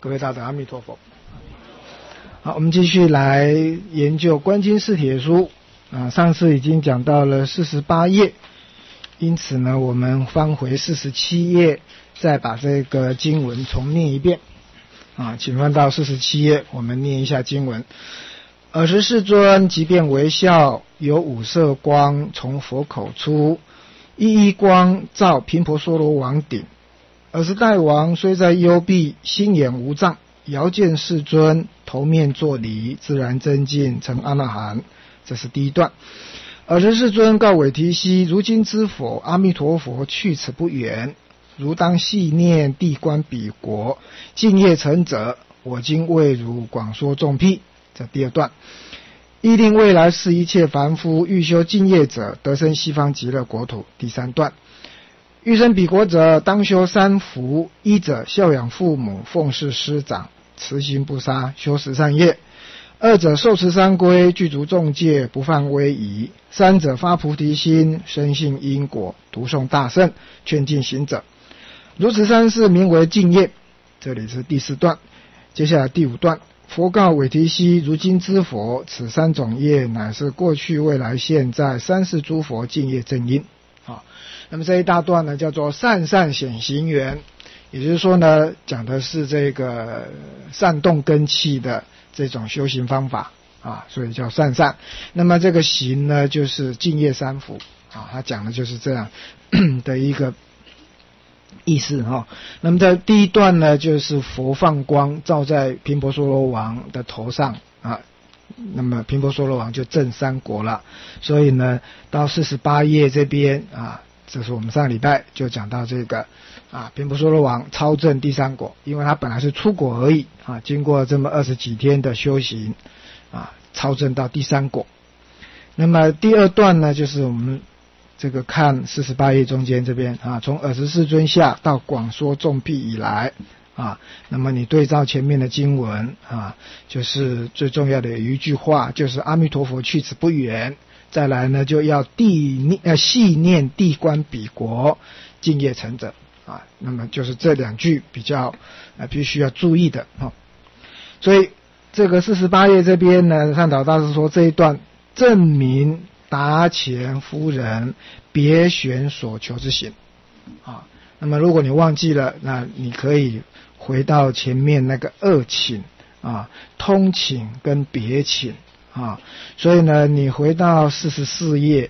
各位大德，阿弥陀佛。好，我们继续来研究观经释帖书上次已经讲到了48页，因此呢，我们翻回47页，再把这个经文重念一遍请翻到47页，我们念一下经文。尔时世尊即便微笑，有五色光从佛口出，一一光照频婆娑罗王顶。尔时大王虽在幽闭，心眼无障，遥见世尊，头面作礼，自然增进，成阿那含。这是第一段。尔时世尊告韦提希：如今知否，阿弥陀佛去此不远，如当细念地观彼国，净业成者，我今为汝广说众辟。这第二段。亦令未来世一切凡夫欲修净业者，得生西方极乐国土。第三段。欲生彼国者，当修三福：一者孝养父母，奉事师长，慈心不杀，修十善业；二者受持三规，具足众戒，不犯威仪；三者发菩提心，深信因果，读诵大圣，劝进行者。如此三事名为净业。这里是第四段。接下来第五段。佛告韦提希：如今知佛，此三种业乃是过去未来现在三世诸佛净业正因。那么这一大段呢，叫做善善显行缘，也就是说呢，讲的是这个善动根器的这种修行方法所以叫善善。那么这个行呢，就是净业三福他讲的就是这样的一个意思那么在第一段呢，就是佛放光照在频婆娑罗王的头上那么频婆娑罗王就证三国了。所以呢，到48页这边这是我们上礼拜就讲到这个频婆娑罗王超证第三果，因为他本来是初果而已经过这么20几天的修行超证到第三果。那么第二段呢，就是我们这个看48页中间这边从尔时世尊下到广说众辟以来那么你对照前面的经文就是最重要的有一句话，就是阿弥陀佛去此不远。再来呢，就要细念地观彼国，净业成者那么就是这两句比较必须要注意的所以这个48页这边呢，善导大师说这一段证明达乾夫人别选所求之行那么如果你忘记了，那你可以回到前面那个二请通请跟别请所以呢，你回到44页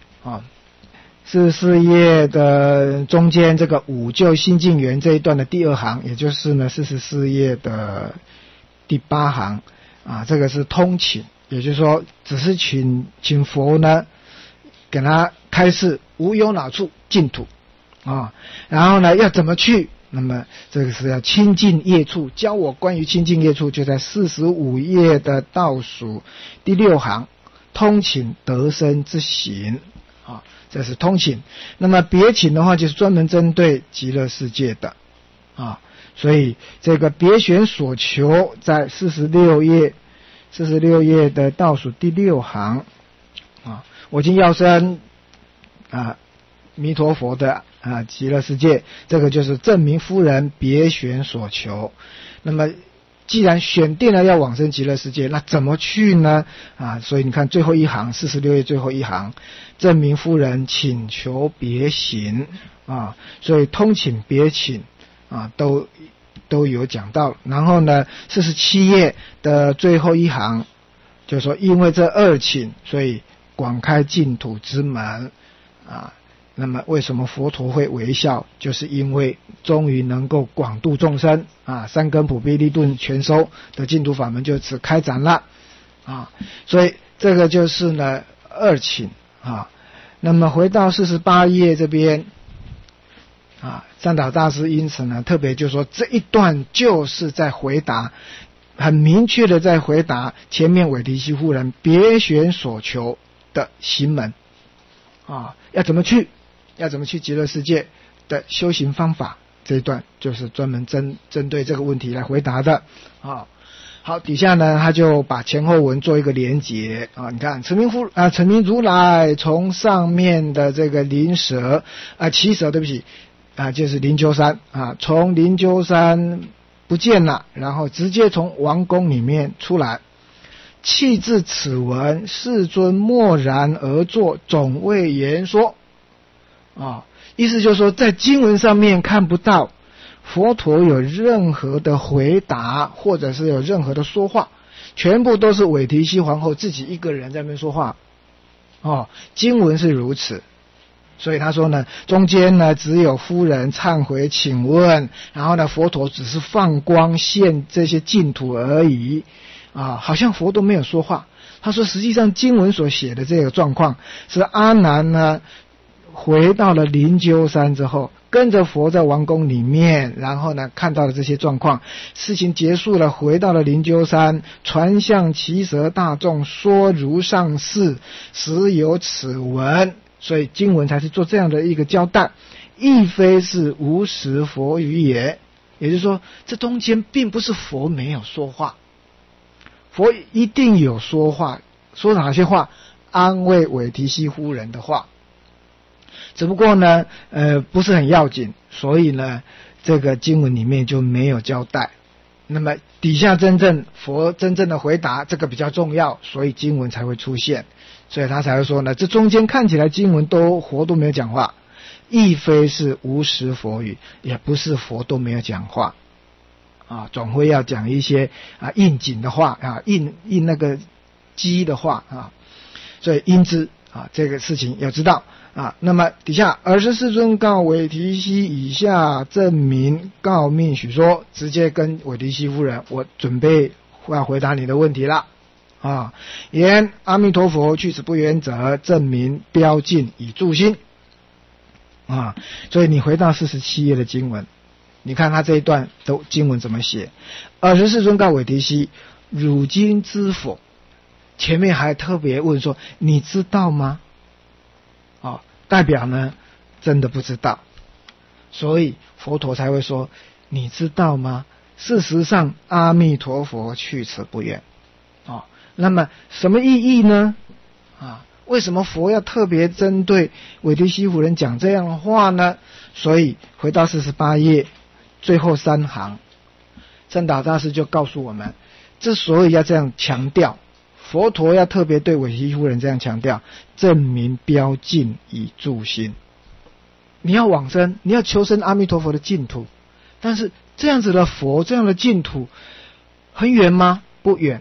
44页的中间这个五救心净缘这一段的第二行，也就是呢44页的第8行这个是通请，也就是说只是请佛呢给他开示无有哪处净土然后呢要怎么去，那么这个是要清净业处，教我关于清净业处，就在45页的倒数第6行，通请得生之行这是通请。那么别请的话，就是专门针对极乐世界的所以这个别选所求在46页的倒数第6行我今要生弥陀佛的极乐世界，这个就是证明夫人别选所求。那么既然选定了要往生极乐世界，那怎么去呢所以你看最后一行46页最后一行，证明夫人请求别行所以通请别请都有讲到。然后呢47页的最后一行就是说，因为这二请，所以广开净土之门那么为什么佛陀会微笑，就是因为终于能够广度众生三根普臂利顿全收的净土法门就此开展了所以这个就是呢二请那么回到48页这边善导大师因此呢特别就说这一段就是在回答，很明确的在回答前面韦提希夫人别选所求的行门要怎么去极乐世界的修行方法，这一段就是专门针对这个问题来回答的好，底下呢他就把前后文做一个连结你看持明如来从上面的这个灵蛇骑蛇对不起就是灵鹫山从灵鹫山不见了，然后直接从王宫里面出来。弃至此文，世尊默然而坐，总未言说。意思就是说，在经文上面看不到佛陀有任何的回答，或者是有任何的说话，全部都是韦提希皇后自己一个人在那边说话。经文是如此，所以他说呢，中间呢只有夫人忏悔请问，然后呢佛陀只是放光现这些净土而已。好像佛都没有说话。他说实际上经文所写的这个状况是阿难呢回到了灵鹫山之后，跟着佛在王宫里面，然后呢看到了这些状况，事情结束了，回到了灵鹫山，传向其舍大众说如上事，实有此文。所以经文才是做这样的一个交代，亦非是无实佛语也。也就是说，这中间并不是佛没有说话，佛一定有说话，说哪些话？安慰韦提希夫人的话。只不过呢不是很要紧，所以呢这个经文里面就没有交代。那么底下佛真正的回答，这个比较重要，所以经文才会出现。所以他才会说呢，这中间看起来经文佛都没有讲话，亦非是无实佛语，也不是佛都没有讲话。总会要讲一些应景的话应那个机的话所以因之这个事情要知道那么底下尔时世尊告韦提希以下证明告命许说，直接跟韦提希夫人，我准备要回答你的问题了言阿弥陀佛去此不远者，证明标尽以助心所以你回到47页的经文，你看他这一段的经文怎么写。尔时世尊告韦提希，汝今知否？前面还特别问说你知道吗？代表呢真的不知道，所以佛陀才会说你知道吗？事实上阿弥陀佛去此不远那么什么意义呢？为什么佛要特别针对韦提希夫人讲这样的话呢？所以回到48页最后3行，善导大师就告诉我们，之所以要这样强调，佛陀要特别对韦提希夫人这样强调，证明标尽以助心。你要往生，你要求生阿弥陀佛的净土，但是这样子的佛，这样的净土很远吗？不远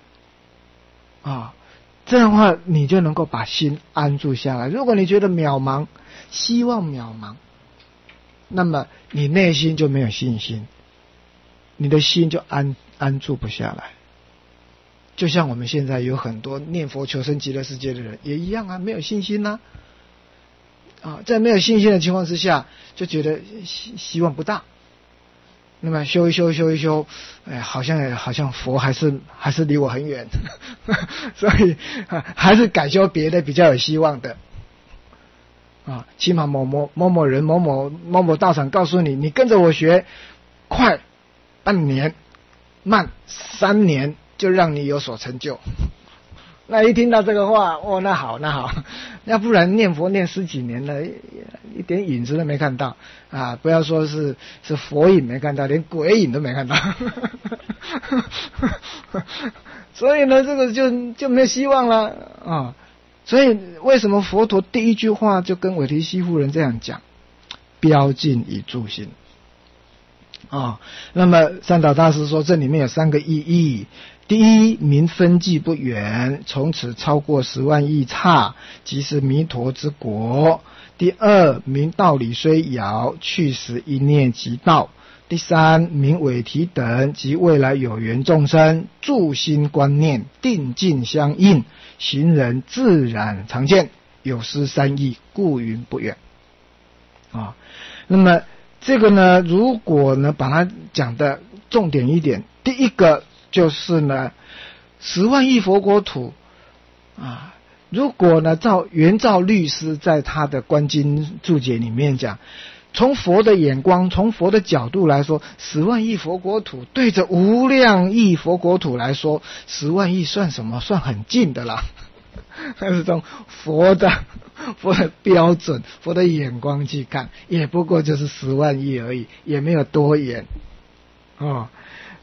这样的话你就能够把心安住下来。如果你觉得渺茫，希望渺茫，那么你内心就没有信心，你的心就安住不下来。就像我们现在有很多念佛求生极乐世界的人也一样没有信心在没有信心的情况之下，就觉得希望不大。那么修一修，好像佛还是离我很远所以还是改修别的比较有希望的起码某某人某某道场告诉你，你跟着我学，快半年，慢3年就让你有所成就。那一听到这个话那好，要不然念佛念10几年了，一点影子都没看到不要说是佛影没看到，连鬼影都没看到所以呢这个就没有希望了所以为什么佛陀第一句话就跟韦提希夫人这样讲，标尽以助心那么善导大师说这里面有3个意义。第一，名分际不远，从此超过10万亿刹，即是弥陀之国。第二，名道理虽遥，去时一念即到。第三，名韦提等及未来有缘众生，助心观念，定境相应，行人自然常见，有失3义，故云不远那么这个呢，如果呢把它讲的重点一点，第一个就是呢10万亿佛国土如果呢圆照律师在他的观经注解里面讲，从佛的眼光，从佛的角度来说，10万亿佛国土对着无量亿佛国土来说，10万亿算什么？算很近的啦但是从佛的标准，佛的眼光去看，也不过就是10万亿而已，也没有多远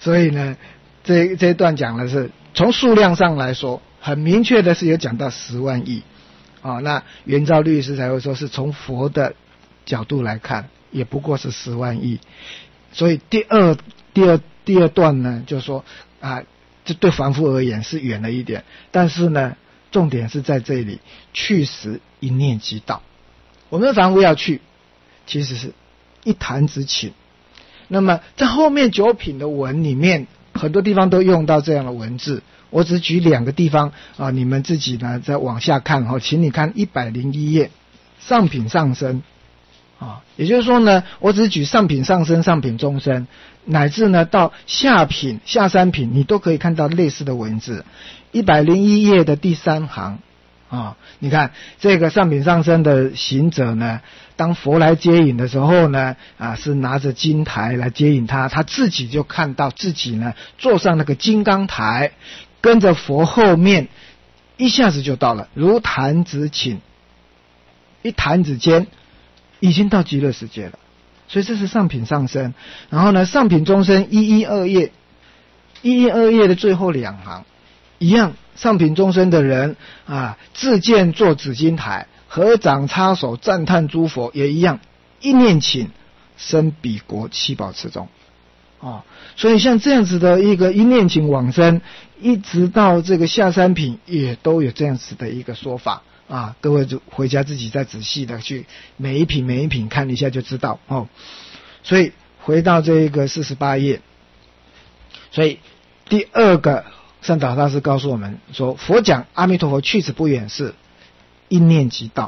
所以呢，这一段讲的是从数量上来说，很明确的是有讲到10万亿那圆照律师才会说是从佛的角度来看，也不过是10万亿。所以第二段呢，就说这对凡夫而言是远了一点，但是呢，重点是在这里，去时一念即到。我们凡夫要去，其实是一弹指顷。那么在后面9品的文里面，很多地方都用到这样的文字。我只举2个地方你们自己呢再往下看请你看101页上品上生也就是说呢，我只举上品上生、上品中生，乃至呢到下品、下3品，你都可以看到类似的文字。101页的第3行你看这个上品上生的行者呢，当佛来接引的时候呢是拿着金台来接引他，他自己就看到自己呢坐上那个金刚台，跟着佛后面一下子就到了，如弹指顷，一弹指间已经到极乐世界了。所以这是上品上生。然后呢，上品中生112页的最后2行一样，上品中生的人自见坐紫金台，合掌插手赞叹诸佛，也一样，一念顷生彼国七宝池中所以像这样子的一个一念顷往生，一直到这个下3品也都有这样子的一个说法各位就回家自己再仔细的去每一品看一下就知道所以回到这个48页，所以第2个善导大师告诉我们说，佛讲阿弥陀佛去此不远是一念即到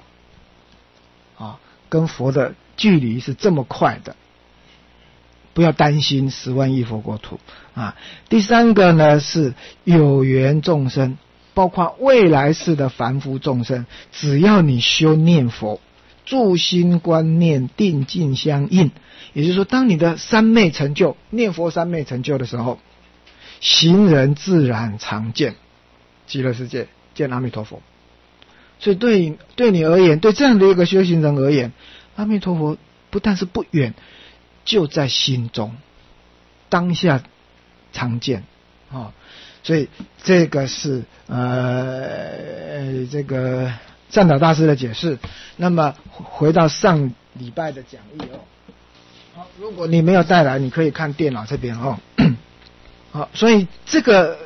跟佛的距离是这么快的，不要担心10万亿佛国土第3个呢是有缘众生，包括未来世的凡夫众生，只要你修念佛，住心观念定境相应，也就是说当你的三昧成就，念佛三昧成就的时候，行人自然常见极乐世界，见阿弥陀佛。所以对你而言，对这样的一个修行人而言，阿弥陀佛不但是不远，就在心中，当下常见所以这个是这个善导大师的解释。那么回到上礼拜的讲义好，如果你没有带来，你可以看电脑这边好，所以这个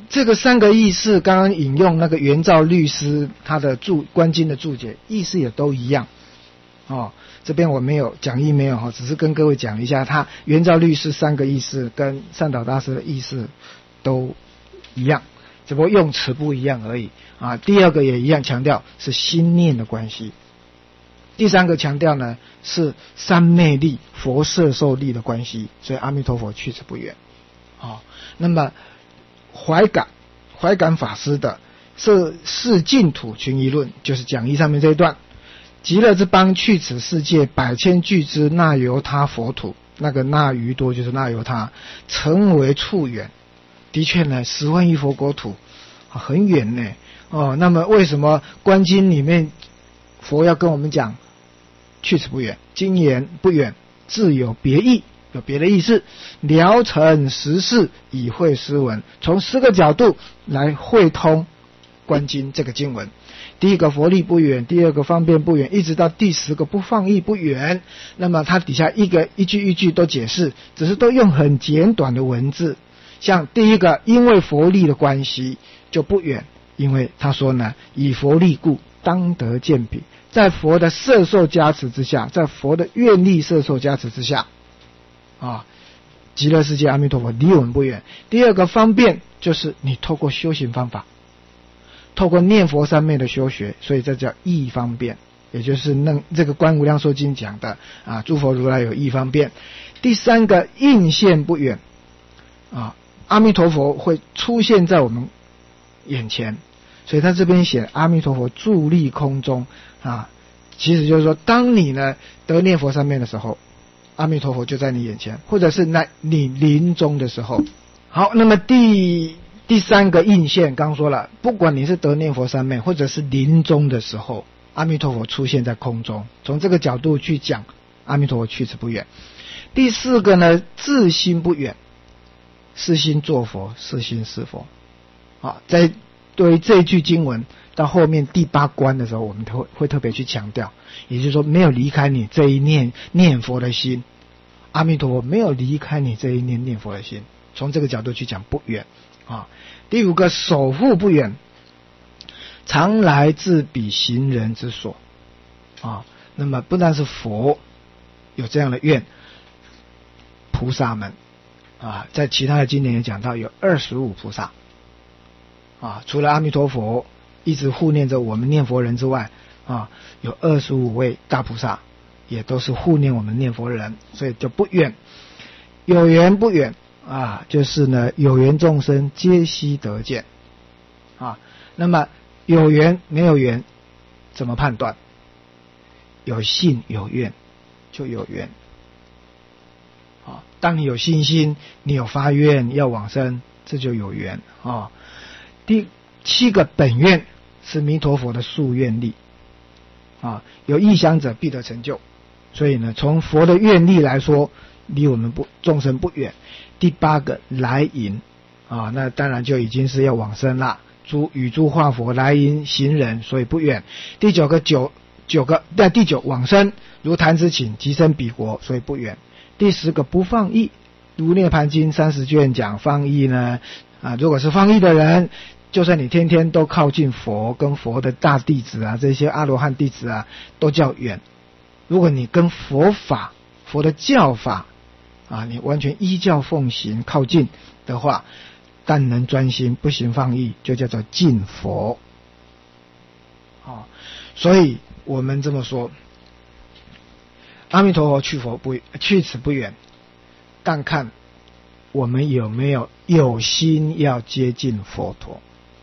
3个意思，刚刚引用那个圆照律师他的观经的注解，意思也都一样这边我没有讲义没有只是跟各位讲一下，他圆照律师3个意思跟善导大师的意思都一样，只不过用词不一样而已第2个也一样，强调是心念的关系。第3个强调呢是三昧力、佛摄受力的关系，所以阿弥陀佛去此不远那么怀感法师的是净土群疑论，就是讲义上面这一段，极乐之邦去此世界百千俱之那由他佛土，那个那余多就是那由他，成为处远。的确呢10万亿佛国土很远呢那么为什么观经里面佛要跟我们讲去此不远？经言不远自有别意，有别的意思，聊成实事以会诗文，从10个角度来汇通观经这个经文。第1个佛力不远，第2个方便不远，一直到第10个不放逸不远。那么它底下一句一句都解释，只是都用很简短的文字。像第1个因为佛力的关系就不远，因为他说呢，以佛力故当得见彼，在佛的摄受加持之下，在佛的愿力摄受加持之下极乐世界阿弥陀佛离我们不远。第2个方便，就是你透过修行方法，透过念佛三昧的修学，所以这叫易方便，也就是这个观无量寿经讲的诸佛如来有易方便。第3个应现不远阿弥陀佛会出现在我们眼前，所以他这边写阿弥陀佛伫立空中其实就是说当你呢得念佛三昧的时候，阿弥陀佛就在你眼前，或者是在你临终的时候。好，那么第3个应现刚说了，不管你是得念佛三昧或者是临终的时候，阿弥陀佛出现在空中，从这个角度去讲阿弥陀佛去此不远。第4个呢自心不远是心作佛，是心是佛。在对于这一句经文到后面第8关的时候，我们会特别去强调，也就是说没有离开你这一念佛的心，阿弥陀佛没有离开你这一念佛的心，从这个角度去讲不远。第5个守护不远，常来自彼行人之所。那么不但是佛有这样的愿，菩萨们在其他的经典也讲到有25菩萨除了阿弥陀佛一直护念着我们念佛人之外有25位大菩萨也都是护念我们念佛人，所以就不远。有缘不远就是呢有缘众生皆悉得见那么有缘没有缘怎么判断？有信有愿就有缘当你有信心，你有发愿要往生，这就有缘第7个本愿是弥陀佛的宿愿力有意想者必得成就，所以呢从佛的愿力来说，离我们众生不远。第8个来迎那当然就已经是要往生啦，与诸化佛来迎行人，所以不远。第9个第9往生如弹指顷即生彼国，所以不远。第10个不放逸，如涅盘经30卷讲放逸呢如果是放逸的人，就算你天天都靠近佛，跟佛的大弟子这些阿罗汉弟子都叫远。如果你跟佛法佛的教法你完全依教奉行靠近的话，但能专心不行放逸，就叫做近佛所以我们这么说，阿弥陀佛去此不远，但看我们有没有心要接近佛陀。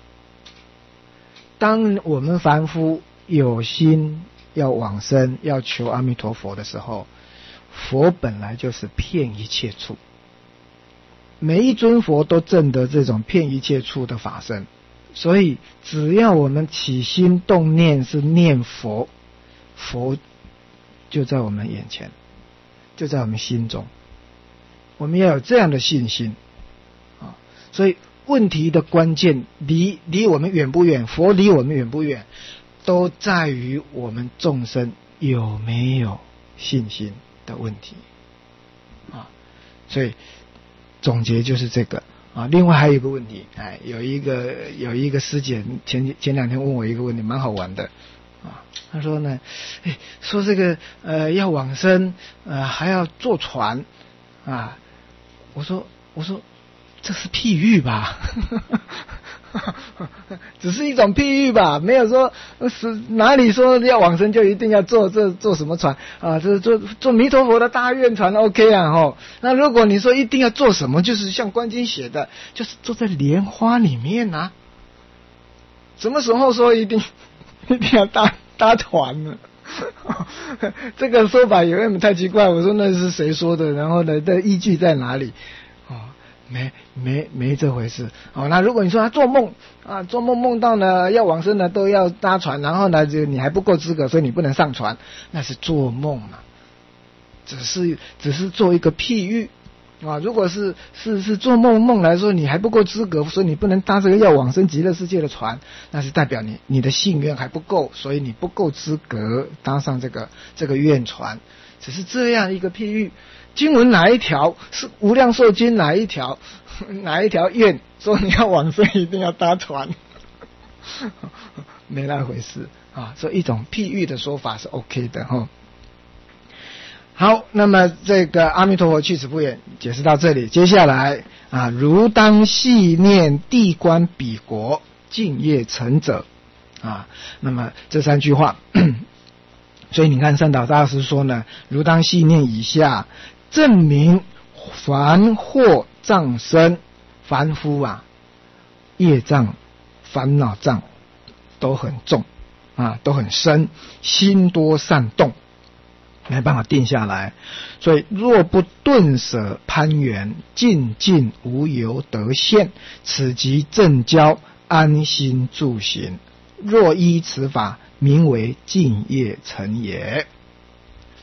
当我们凡夫有心要往生要求阿弥陀佛的时候，佛本来就是遍一切处，每一尊佛都证得这种遍一切处的法身，所以只要我们起心动念是念佛，佛就在我们眼前，就在我们心中。我们要有这样的信心所以问题的关键离我们远不远，佛离我们远不远，都在于我们众生有没有信心的问题所以总结就是这个另外还有一个问题有一个师姐前2天问我一个问题，蛮好玩的他说呢说这个要往生还要坐船我说这是譬喻吧只是一种譬喻吧，没有说是哪里说要往生就一定要坐什么船这坐弥陀佛的大愿船 OK 那如果你说一定要坐什么，就是像观经写的，就是坐在莲花里面什么时候说一定要搭船呢这个说法有点太奇怪，我说那是谁说的，然后呢的依据在哪里没这回事那如果你说他做梦梦到呢要往生呢都要搭船，然后呢你还不够资格，所以你不能上船，那是做梦嘛，只是做一个譬喻如果是做梦来说，你还不够资格，所以你不能搭这个要往生极乐世界的船，那是代表你的信愿还不够，所以你不够资格搭上这个愿船，只是这样一个譬喻。经文哪一条是无量寿经哪一条愿说你要往生一定要搭船没那回事所以一种譬喻的说法是 OK 的好，那么这个阿弥陀佛去此不远解释到这里，接下来如当细念地观彼国净业成者那么这3句话所以你看善导大师说呢，如当细念以下，证明凡惑障身，凡夫业障烦恼障都很重都很深，心多善动，没办法定下来，所以若不顿舍攀缘，静静无由得现，此即正教安心住行，若依此法，名为净业成也。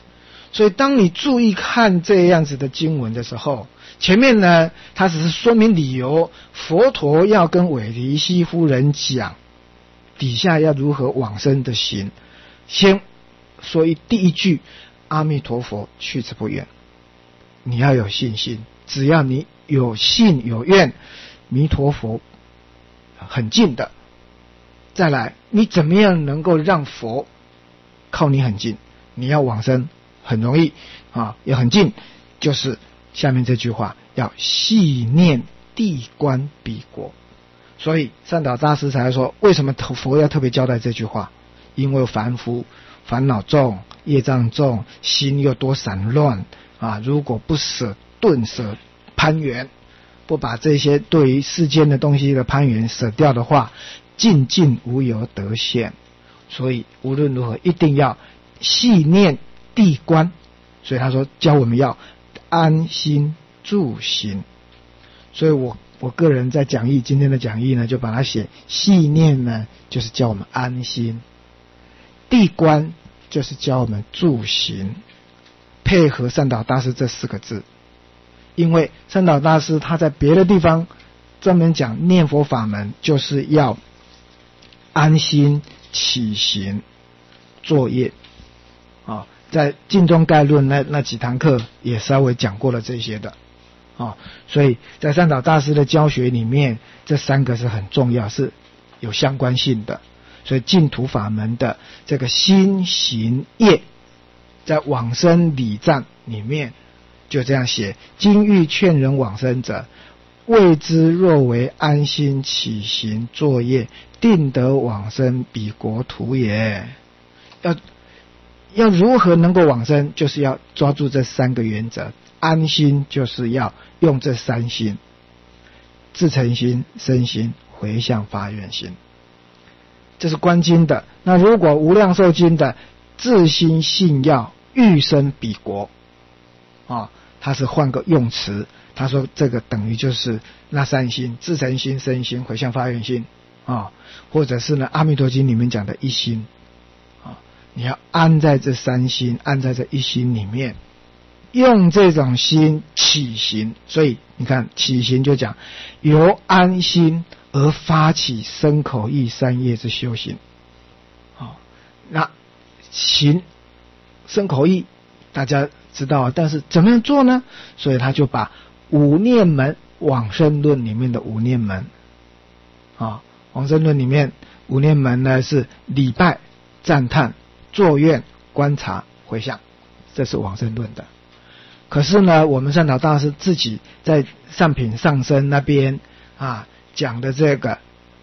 所以当你注意看这样子的经文的时候，前面呢它只是说明理由，佛陀要跟韦提希夫人讲底下要如何往生的行。先说第一句，阿弥陀佛去之不远，你要有信心，只要你有信有愿，弥陀佛很近的。再来，你怎么样能够让佛靠你很近？你要往生很容易啊，也很近，就是下面这句话，要细念地观彼国。所以善导大师才说，为什么佛要特别交代这句话？因为凡夫烦恼重，业障重，心又多散乱啊！如果不舍顿舍攀缘，不把这些对于世间的东西的攀缘舍掉的话，尽尽无由得现。所以无论如何一定要细念地观。所以他说教我们要安心住行。所以我个人在讲义，今天的讲义呢，就把它写细念呢，就是教我们安心；地观就是教我们住行，配合善导大师这4个字。因为善导大师他在别的地方专门讲念佛法门，就是要安心起行作业啊，在净宗概论那几堂课也稍微讲过了这些的啊，所以在善导大师的教学里面，这3个是很重要，是有相关性的。所以净土法门的这个心行业，在往生礼赞里面就这样写：今欲劝人往生者，谓之若为安心起行作业，定得往生彼国土也。要如何能够往生，就是要抓住这3个原则。安心就是要用这3心：自诚心、身心、回向发愿心。这是观经的。那如果无量寿经的自心信要欲生彼国啊，他是换个用词，他说这个等于就是那3心：自诚心、身心、回向发愿心啊，或者是呢阿弥陀经里面讲的一心啊，你要安在这3心，安在这一心里面，用这种心起行。所以你看起行就讲由安心而发起身口意3业之修行。那行身口意大家知道，但是怎么样做呢？所以他就把5念门，往生论里面的5念门往生论里面5念门呢是礼拜、赞叹、作愿、观察、回向，这是往生论的。可是呢，我们善导大师自己在上品上身那边讲的这个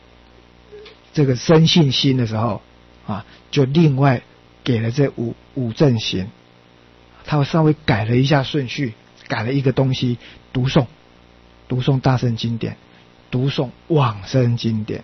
生信心的时候就另外给了这五正行，他稍微改了一下顺序，改了一个东西：读诵大乘经典，读诵往生经典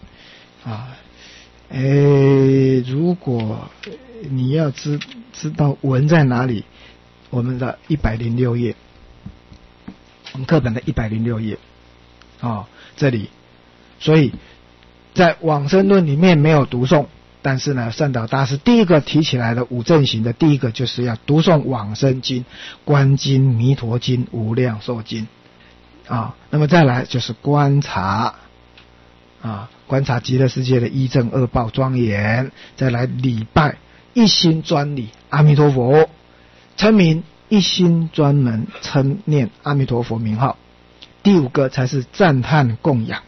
如果你要知道文在哪里，我们的106页，我们课本的106页这里。所以在往生论里面没有读诵，但是呢善导大师第一个提起来的5正行的第一个就是要读诵往生经、观经、弥陀经、无量寿经那么再来就是观察观察极乐世界的一正二报庄严，再来礼拜，一心专礼阿弥陀佛，称名，一心专门称念阿弥陀佛名号。第5个才是赞叹供养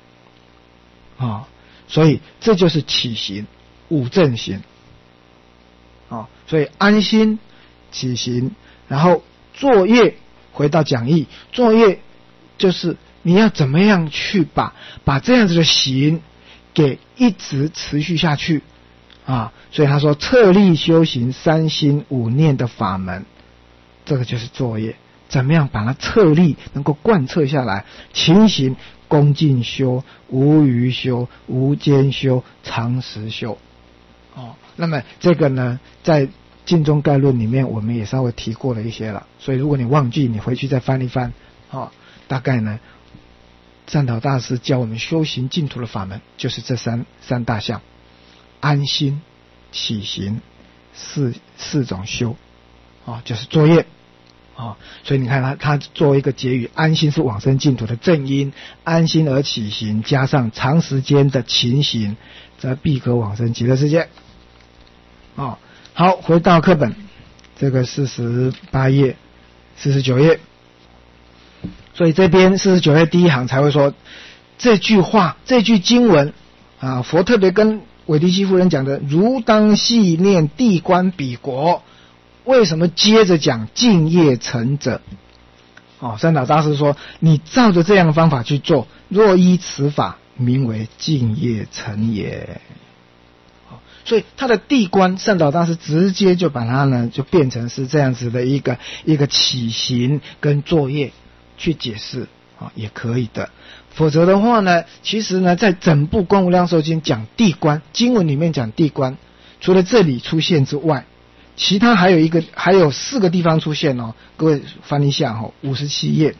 所以这就是起行5正行所以安心起行，然后作业。回到讲义，作业就是你要怎么样去把这样子的行给一直持续下去所以他说策立修行3心5念的法门，这个就是作业。怎么样把它策立能够贯彻下来？勤行恭敬修，无余修，无间修，常时修那么这个呢在净宗概论里面我们也稍微提过了一些了，所以如果你忘记，你回去再翻一翻大概呢善导大师教我们修行净土的法门就是这三大项：安心、起行四种修就是作业所以你看它作为一个结语，安心是往生净土的正因，安心而起行，加上长时间的勤行，则必可往生极乐世界。好，回到课本，这个48页、49页，所以这边49页第一行才会说这句话，这句经文佛特别跟韦提希夫人讲的，如当细念地观彼国。为什么接着讲净业成者？三岛大师说，你照着这样的方法去做，若依此法，名为净业成也。所以他的地观，善导大师直接就把它呢就变成是这样子的一个起行跟作业去解释也可以的。否则的话呢，其实呢在整部观无量寿经讲地观，经文里面讲地观，除了这里出现之外，其他还有4个地方出现各位翻一下57页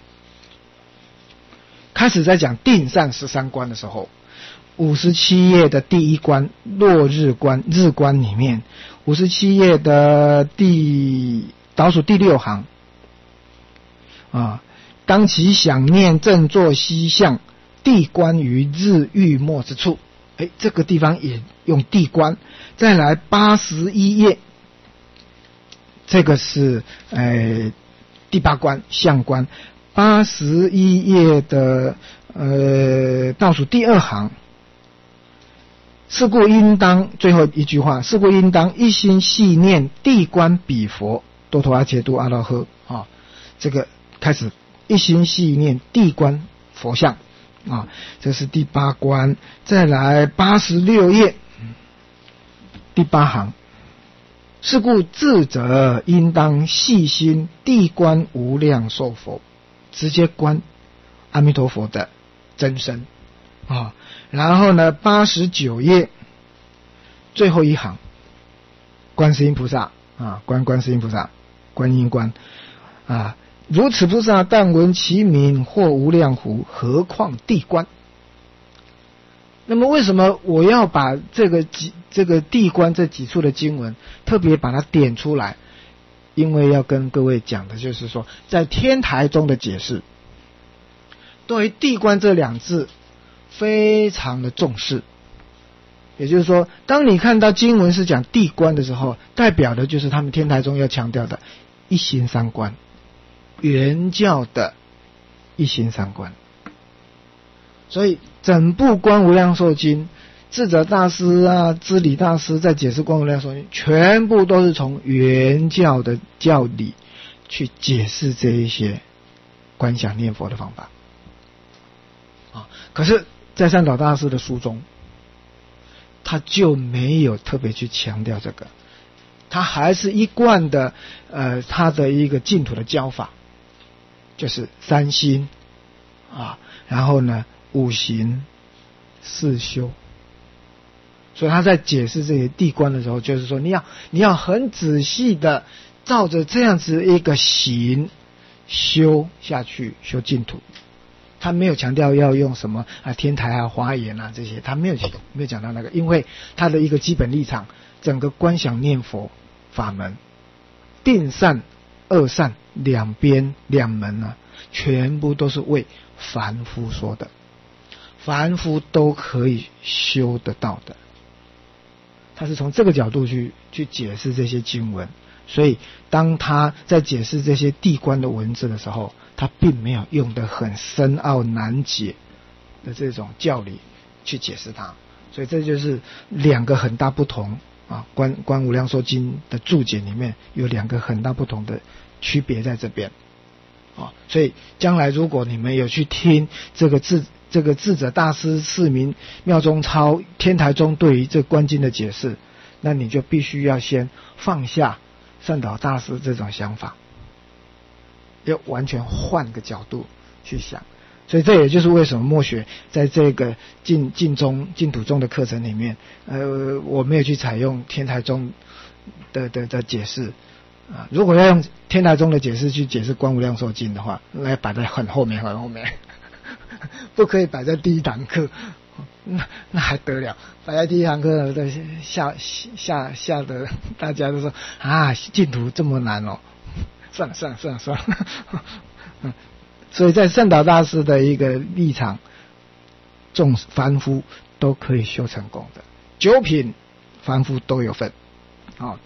开始在讲定善13观的时候，57页的第一观落日观，日观里面57页的倒数第6行当其想念正坐西向，地观于日欲没之处，这个地方也用地观。再来81页，这个是第8观相观，81页的倒数第2行，是故应当，最后一句话，是故应当一心系念地观彼佛多陀阿伽多阿罗呵这个开始一心系念地观佛像这是第8观。再来86页第8行，是故智者应当细心地观无量寿佛，直接观阿弥陀佛的真身然后呢89页最后一行，观世音菩萨观世音菩萨，观音观如此菩萨但闻其名或无量乎，何况地观。那么为什么我要把这个地观这几处的经文特别把它点出来？因为要跟各位讲的就是说，在天台中的解释对于地观这2字非常的重视。也就是说，当你看到经文是讲地观的时候，代表的就是他们天台中要强调的一心三观，原教的一心三观。所以整部观无量寿经，智者大师知礼大师在解释观无量寿经，全部都是从原教的教理去解释这一些观想念佛的方法可是在善导大师的书中，他就没有特别去强调这个，他还是一贯的他的一个净土的教法，就是3心然后呢5行4修。所以他在解释这些地观的时候，就是说你要很仔细的照着这样子一个行修下去修净土。他没有强调要用什么天台华严这些，他没有讲到那个，因为他的一个基本立场，整个观想念佛法门，定善恶善两边2门全部都是为凡夫说的，凡夫都可以修得到的。他是从这个角度去解释这些经文，所以当他在解释这些地观的文字的时候，他并没有用得很深奥难解的这种教理去解释它。所以这就是2个很大不同观无量寿经的注解里面有2个很大不同的区别在这边所以将来如果你们有去听这个智者大师释名妙中超天台中对于这观经的解释，那你就必须要先放下善导大师这种想法，要完全换个角度去想。所以这也就是为什么默学在这个净土宗的课程里面我没有去采用天台宗的解释如果要用天台宗的解释去解释观无量寿经的话，来摆在很后面不可以摆在第一堂课那还得了，摆在第一堂课的吓得大家都说净土这么难算了。所以在善导大师的一个立场，众凡夫都可以修成功的，九品凡夫都有份。好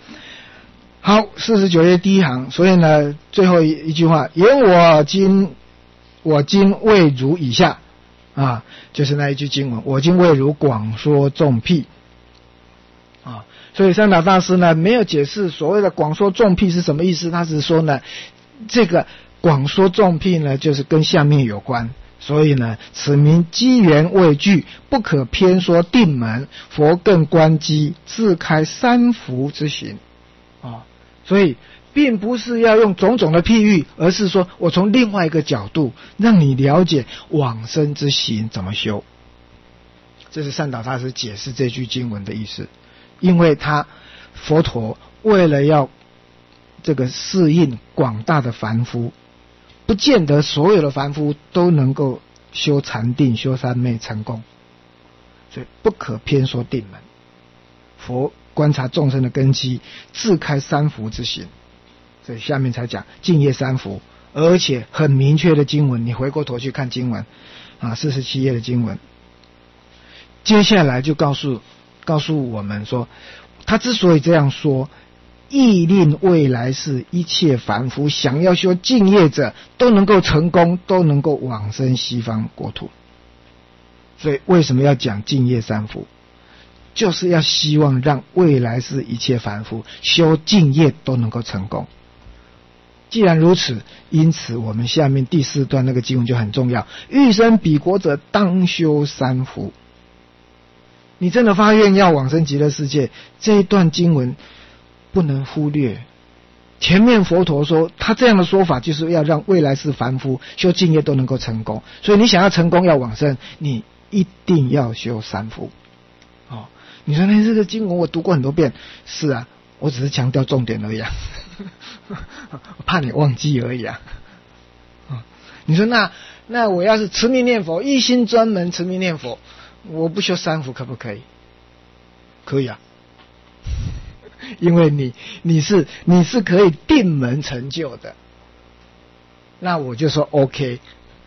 ，49页第一行，所以呢，最后一句话，言我今为汝以下啊，就是那一句经文，我今为汝广说众辟啊。所以善导大师呢，没有解释所谓的广说众辟是什么意思，他是说呢，这个广说众辟呢，就是跟下面有关。所以呢，此名机缘未具，不可偏说定门，佛更观机，自开三福之行啊。所以并不是要用种种的譬喻，而是说我从另外一个角度让你了解往生之行怎么修。这是善导大师解释这句经文的意思。因为佛陀为了要这个适应广大的凡夫，不见得所有的凡夫都能够修禅定修三昧成功，所以不可偏说定门。佛观察众生的根基，自开三福之行，所以下面才讲净业三福，而且很明确的经文，你回过头去看经文啊，47页的经文，接下来就告诉我们说，他之所以这样说，亦令未来世一切凡夫想要修净业者都能够成功，都能够往生西方国土。所以为什么要讲净业三福？就是要希望让未来世一切凡夫修净业都能够成功。既然如此，因此我们下面第4段那个经文就很重要，欲生彼国者当修三福。你真的发愿要往生极乐世界，这一段经文不能忽略。前面佛陀说他这样的说法就是要让未来世凡夫修净业都能够成功，所以你想要成功要往生，你一定要修三福。你说那这个经文我读过很多遍，是啊，我只是强调重点而已怕你忘记而已你说那我要是持名念佛，一心专门持名念佛，我不修三福可不可以？可以啊，因为你是可以定门成就的，那我就说 OK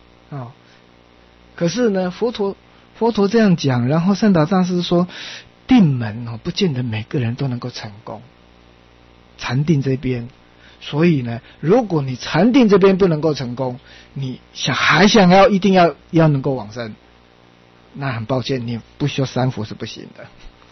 可是呢，佛陀这样讲，然后善导大师说定门不见得每个人都能够成功，禅定这边，所以呢，如果你禅定这边不能够成功，你还想要一定要能够往生，那很抱歉，你不修三福是不行的。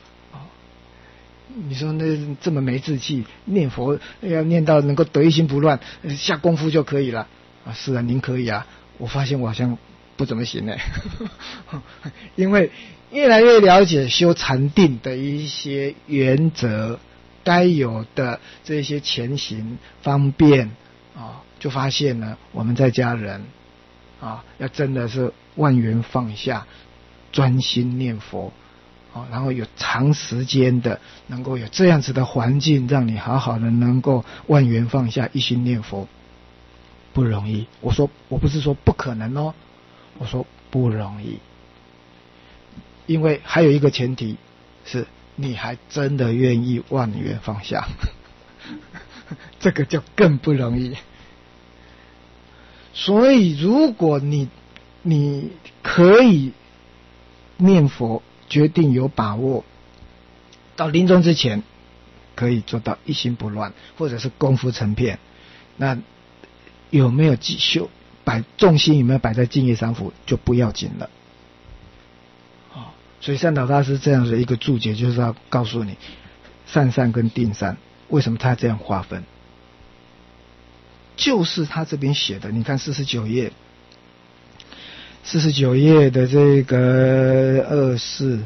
你说那这么没志气，念佛要念到能够得一心不乱，下功夫就可以了是啊，您可以啊，我发现我好像不怎么行因为越来越了解修禅定的一些原则，该有的这些前行方便就发现呢，我们在家人要真的是万缘放下，专心念佛然后有长时间的能够有这样子的环境，让你好好的能够万缘放下，一心念佛，不容易。我不是说不可能我说不容易，因为还有一个前提是你还真的愿意万缘放下这个就更不容易。所以如果你可以念佛，决定有把握到临终之前可以做到一心不乱，或者是功夫成片，那有没有重心有没有摆在净业三福就不要紧了所以善导大师这样的一个注解，就是要告诉你善跟定善为什么他这样划分，就是他这边写的。你看49页的这个246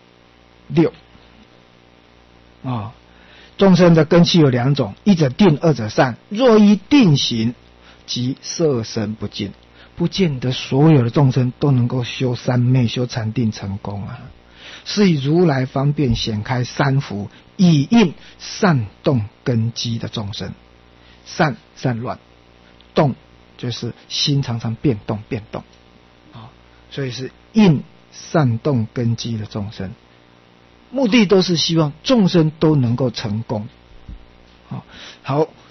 众生的根器有2种，一者定，二者善。若依定行，即色身不净。不见得所有的众生都能够修三昧、修禅定成功是以如来方便显开三福，以应善动根基的众生。善乱，动就是心常常变动所以是应善动根基的众生，目的都是希望众生都能够成功好，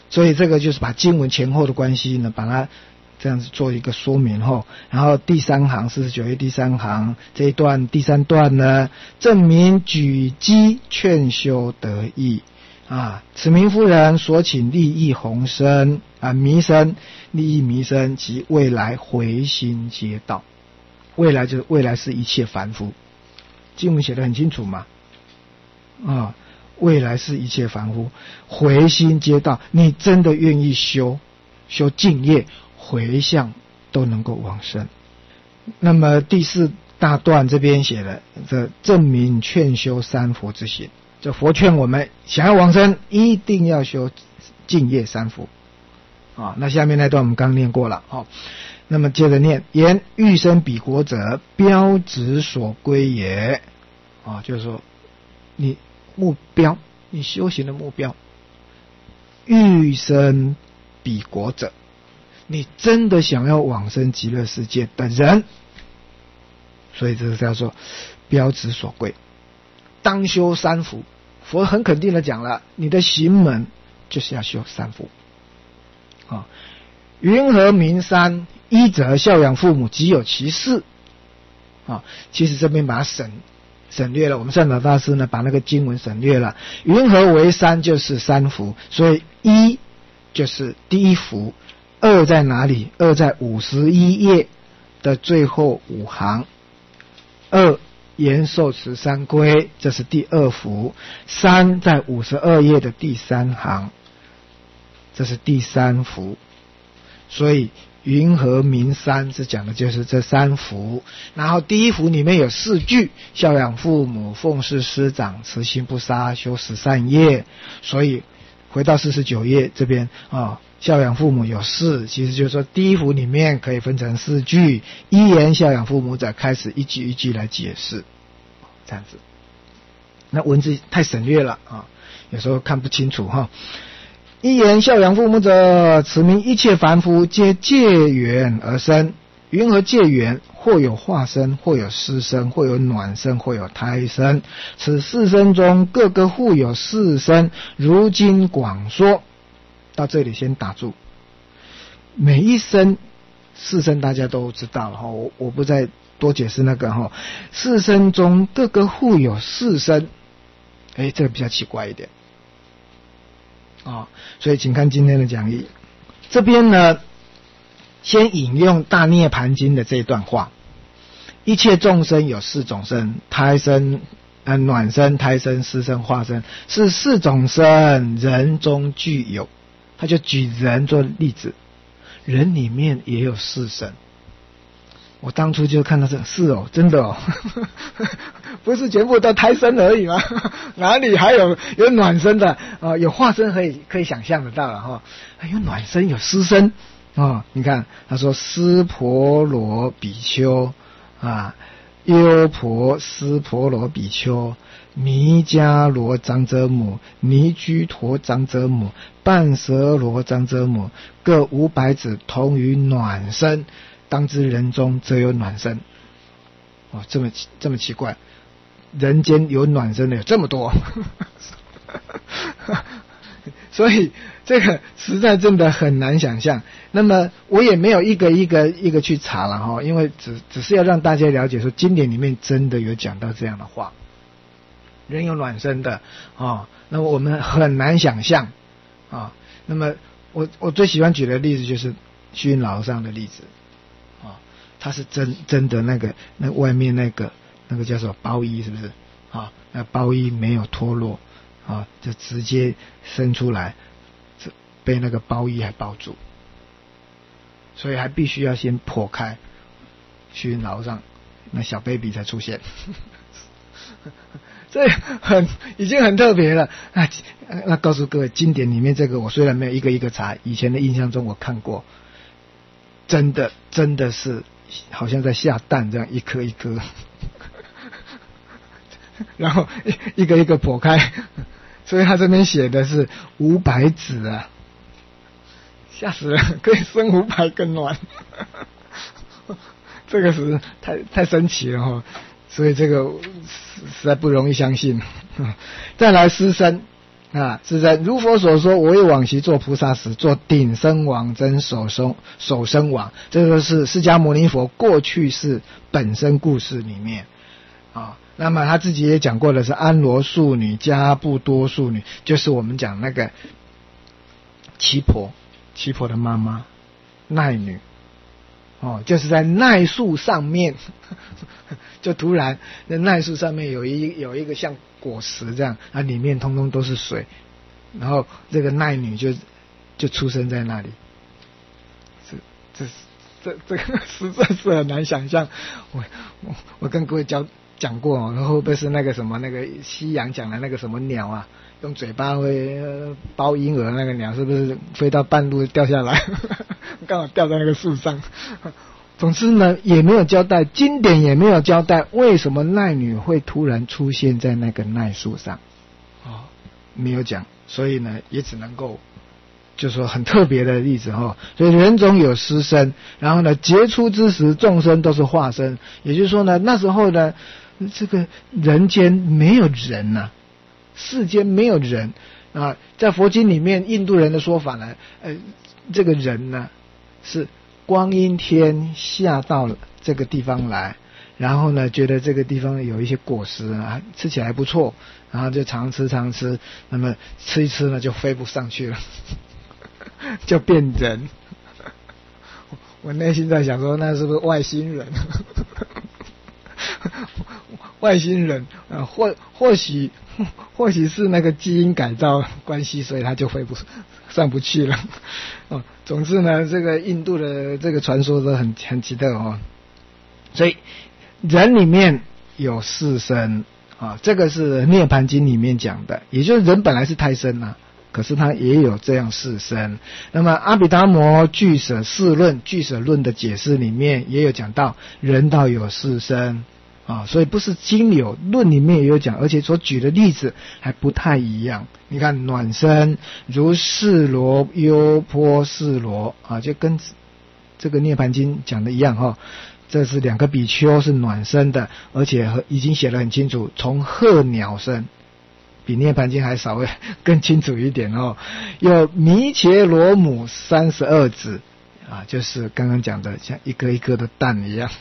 所以这个就是把经文前后的关系呢，把它这样子做一个说明后，然后第3行49页第3行这一段第3段呢，证明举机劝修得益啊，此名夫人所请利益宏生啊，弥生利益弥生及未来回心皆道，未来就是未来是一切凡夫，经文写得很清楚嘛啊，未来是一切凡夫，回心皆道，你真的愿意修净业回向都能够往生。那么第4大段这边写了这证明劝修三佛之行，这佛劝我们想要往生一定要修净业三佛啊。那下面那段我们刚念过了哦。那么接着念，言欲生彼国者，标指所归也啊，就是说你目标，你修行的目标，欲生彼国者，你真的想要往生极乐世界的人，所以这个叫做标指所归，当修三福。佛很肯定的讲了，你的行门就是要修三福啊。云何名三？一则孝养父母，即有其事啊。其实这边把它省略了，我们善导大师呢把那个经文省略了。云何为三？就是三福，所以一就是第一福，二在哪里？二在51页的最后5行，二言受持三归，这是第2福。三在52页的第3行，这是第3福。所以云何名三是讲的就是这3福。然后第一福里面有4句，孝养父母，奉事师长，慈心不杀，修十善业。所以回到49页这边啊，孝养父母有4，其实就是说第一福里面可以分成4句，一言孝养父母者，开始一句一句来解释，这样子。那文字太省略了啊，有时候看不清楚哈。一言孝养父母者，此名一切凡夫皆借缘而生。云何借缘？或有化身，或有湿身，或有暖身，或有胎身。此4身中，各个互有4身。如今广说，到这里先打住。每一身4身大家都知道了哈，我不再多解释那个哈。4身中各个互有4身，这个比较奇怪一点。所以请看今天的讲义，这边呢先引用大涅盘经的这一段话，一切众生有4种身，胎身、暖身、胎身、湿身、化身，是4种身，人中具有。他就举人做例子，人里面也有4身。我当初就看到这是哦，真的哦，不是全部都胎身而已吗？哪里还有暖身的啊？有化身可以想象得到了哈，还有暖身，有湿身啊。你看他说湿婆罗比丘啊，优婆湿婆罗比丘，弥迦罗长者母，尼居陀长者母，半舍罗长者母，各500子，同于暖身。当知人中则有暖身。这么奇怪，人间有暖身的有这么多。所以这个实在真的很难想象。那么我也没有一个一个去查了哈，因为只是要让大家了解说经典里面真的有讲到这样的话，人有暖身的那么我们很难想象那么我最喜欢举的例子就是虚云老和尚的例子他是真的那外面那个叫什么包衣，是不是那包衣没有脱落就直接伸出来，被那个包衣还包住，所以还必须要先破开虚云老和尚那小 baby 才出现。这已经很特别了。那告诉各位，经典里面这个我虽然没有一个一个查，以前的印象中我看过，真的是好像在下蛋这样一颗一颗，然后一个一个剖开，所以他这边写的是500子啊，吓死人，可以生500个卵，这个是太神奇了哈，所以这个实在不容易相信。再来湿身啊，是在如佛所说，我也往昔做菩萨时，做顶生往真手生往，这个是释迦牟尼佛过去世本身故事里面啊。那么他自己也讲过的是安罗素女、迦布多素女，就是我们讲那个奇婆的妈妈奈女。就是在奈树上面，就突然那奈树上面有一个像果实这样，里面通通都是水，然后这个奈女就出生在那里。这个实在是很难想象。我跟各位讲过，然后会不会是那个什么那个西洋讲的那个什么鸟啊，用嘴巴会包婴儿那个鸟，是不是飞到半路掉下来？刚好掉在那个树上。总之呢，也没有交代，经典也没有交代为什么奈女会突然出现在那个奈树上，没有讲，所以呢，也只能够就说很特别的例子哈。所以人总有失身，然后呢，杰出之时众生都是化身，也就是说呢，那时候呢，这个人间没有人呐，世间没有人啊。在佛经里面，印度人的说法呢，这个人呢是光阴天下到了这个地方来，然后呢觉得这个地方有一些果实啊，吃起来不错，然后就常吃，那么吃一吃呢就飞不上去了，就变人。我内心在想说，那是不是外星人？外星人或许是那个基因改造关系，所以他就上不去了。总之呢，这个印度的这个传说都很奇特哦。所以人里面有四身啊，这个是《涅盘经》里面讲的，也就是人本来是胎生啊，可是他也有这样四身。那么阿毗达摩俱舍四论的解释里面也有讲到，人道有四身啊，所以不是经有，论里面也有讲，而且所举的例子还不太一样。你看暖身如示罗优波示罗啊，就跟这个涅盘经讲的一样哈。这是两个比丘是暖身的，而且已经写得很清楚，从鹤鸟身，比涅盘经还稍微更清楚一点哦。有弥伽罗母32子啊，就是刚刚讲的像一个一个的蛋一样。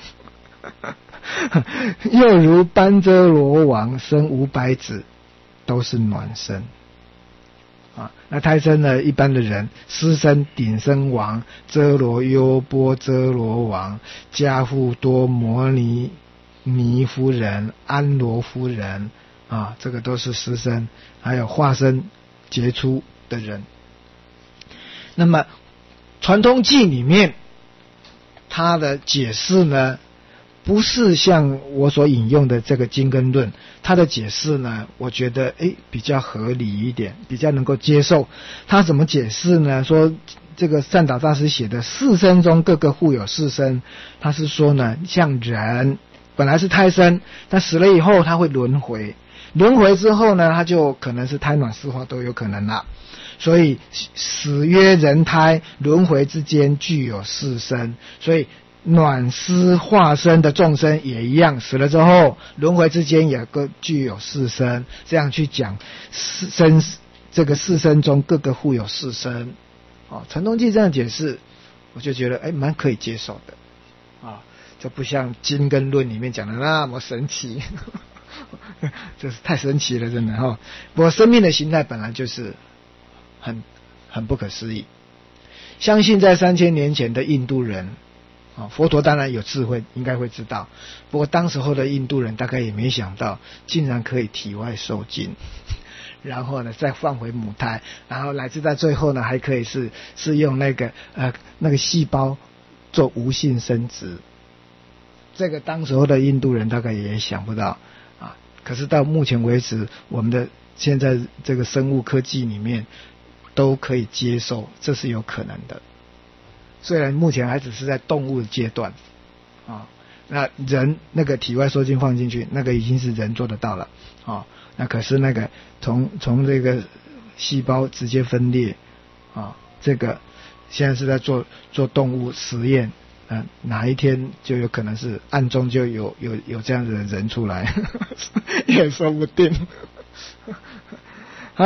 又如般遮罗王生500子，都是暖身啊。那胎生呢，一般的人师生顶生王、遮罗优波遮罗王、迦富多摩尼尼夫人、安罗夫人啊，这个都是师生，还有化身杰出的人。那么传通记里面他的解释呢，不是像我所引用的这个经根论，他的解释呢，我觉得比较合理一点，比较能够接受。他怎么解释呢？说这个善导大师写的四身中各个互有四身，他是说呢，像人本来是胎生，但死了以后他会轮回，轮回之后呢，他就可能是胎卵湿化都有可能了。所以死曰人胎，轮回之间具有四身，所以暖湿化身的众生也一样，死了之后轮回之间也具有四身，这样去讲这个四身中各个互有四身。传通记这样解释，我就觉得蛮可以接受的啊，这不像经跟论里面讲的那么神奇。这是太神奇了，真的哈。不过生命的形态本来就是很不可思议。相信在3000年前的印度人佛陀当然有智慧，应该会知道。不过当时候的印度人大概也没想到，竟然可以体外受精，然后呢再放回母胎，然后乃至在最后呢还可以是用那个细胞做无性生殖。这个当时候的印度人大概也想不到啊。可是到目前为止，我们的现在这个生物科技里面都可以接受，这是有可能的。虽然目前还只是在动物的阶段啊，那人那个体外受精放进去，那个已经是人做得到了啊。那可是那个从这个细胞直接分裂啊，这个现在是在做动物实验，哪一天就有可能是暗中就有这样的人出来，也说不定。好，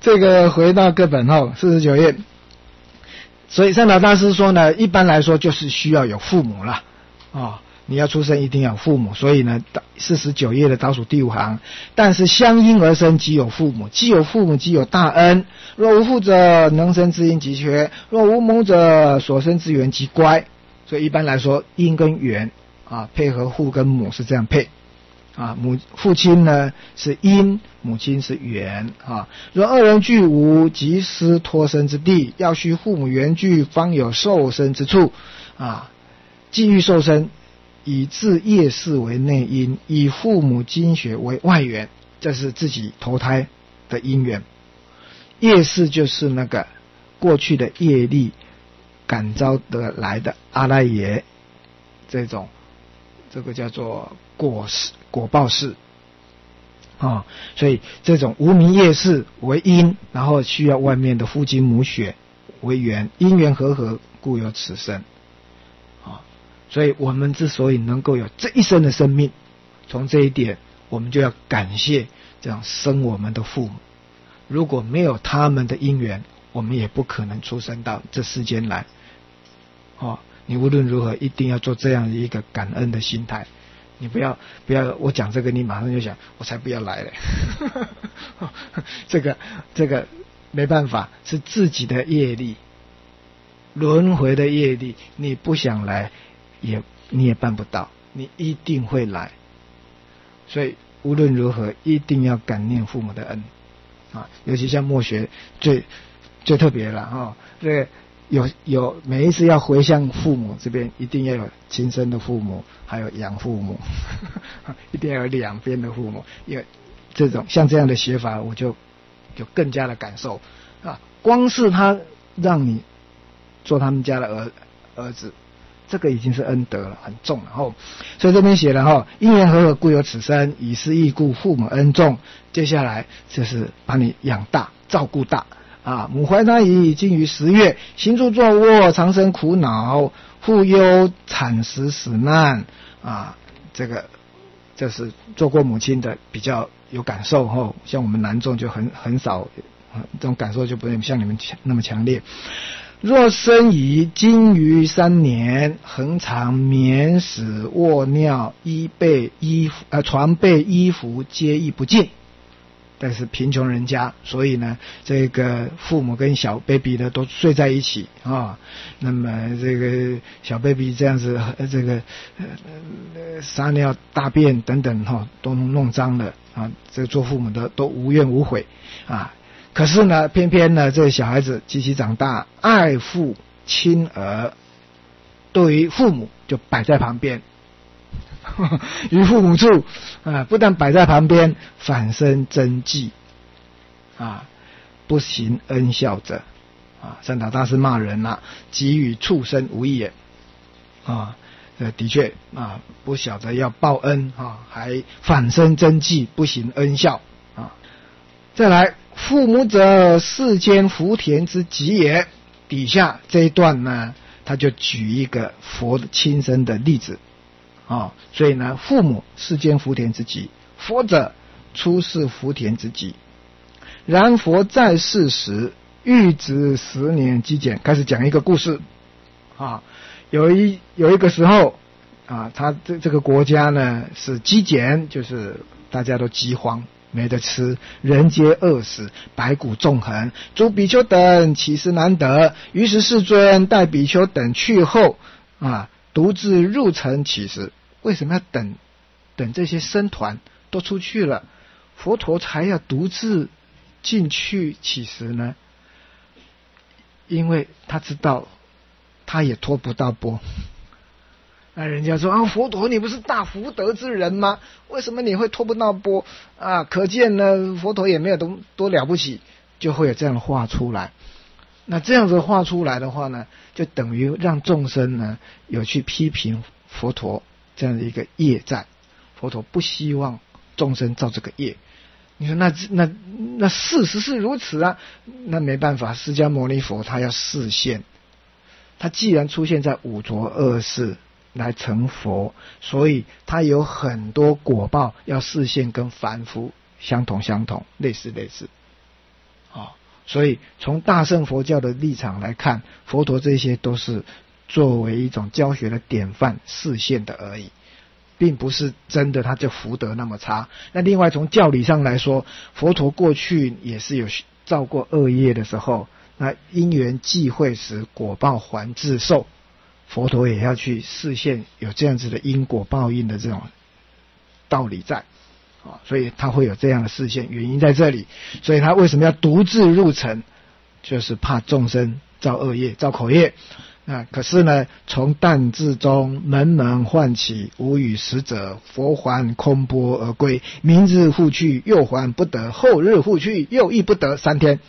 这个回到课本后49页，所以善导大师说呢，一般来说就是需要有父母了你要出生一定要有父母，所以呢49页的倒数第5行，但是相因而生即有父母，既有父母即有大恩，若无父者能生之因即缺，若无母者所生之缘即乖。所以一般来说因跟缘配合父跟母是这样配父亲呢是因，母亲是缘若二人俱无，即失脱生之地，要须父母缘聚，方有受生之处既欲受生，以自业事为内因，以父母精血为外缘，这是自己投胎的因缘。业事就是那个过去的业力感召得来的阿赖耶，这个叫做果报事所以这种无明业事为因，然后需要外面的父精母血为缘，因缘和故有此生所以我们之所以能够有这一生的生命，从这一点我们就要感谢这样生我们的父母，如果没有他们的因缘，我们也不可能出生到这世间来你无论如何一定要做这样一个感恩的心态，你不要我讲这个你马上就想我才不要来了这个没办法，是自己的业力，轮回的业力，你不想来你也办不到，你一定会来。所以无论如何一定要感念父母的恩尤其像末学最特别了这个有每一次要回向父母这边，一定要有亲生的父母，还有养父母一定要有两边的父母，因为像这样的写法，我就更加的感受光是他让你做他们家的儿子，这个已经是恩德了，很重了所以这边写了因缘和故有此生，以是义故父母恩重。接下来就是把你养大照顾大母怀他已经于10月，行住坐卧常生苦恼，父忧产时死难这是做过母亲的比较有感受像我们男众就很少这种感受，就不会像你们那么强烈。若生已经于3年，恒常眠食卧尿，床被衣服皆亦不尽。但是贫穷人家，所以呢这个父母跟小 baby 呢都睡在一起那么这个小 baby 这样子这个撒尿大便等等都弄脏了这个做父母的都无怨无悔可是呢偏偏呢这个小孩子极其长大，爱父亲儿，对于父母就摆在旁边于父母处不但摆在旁边，反生憎忌不行恩孝者善导大师骂人即与畜生无异也的确不晓得要报恩还反生憎忌，不行恩孝再来，父母者世间福田之极也。底下这一段呢，他就举一个佛亲身的例子所以呢，父母世间福田之极，佛者出世福田之极。然佛在世时，欲止10年饥减。开始讲一个故事有一个时候他这个国家呢是饥减，就是大家都饥荒没得吃，人皆饿死，百谷纵横，诸比丘等乞食难得。于是世尊待比丘等去后独自入城乞食。为什么要等这些僧团都出去了，佛陀才要独自进去乞食呢？因为他知道他也托不到钵。人家说佛陀你不是大福德之人吗？为什么你会托不到钵可见呢佛陀也没有多了不起，就会有这样的话出来。那这样子话出来的话呢，就等于让众生呢有去批评佛陀这样的一个业在，佛陀不希望众生造这个业。你说那事实是如此那没办法，释迦牟尼佛他要示现，他既然出现在五浊恶世来成佛，所以他有很多果报要示现，跟凡夫相同类似所以从大乘佛教的立场来看，佛陀这些都是作为一种教学的典范示现的而已，并不是真的他就福德那么差。那另外从教理上来说，佛陀过去也是有造过恶业的时候，那因缘际会时果报还自受，佛陀也要去示现有这样子的因果报应的这种道理在，所以他会有这样的示现，原因在这里。所以他为什么要独自入城，就是怕众生造恶业造口业。可是呢，从旦至中门门唤起，无与使者，佛还空钵而归。明日复去，又还不得；后日复去，又亦不得。3天，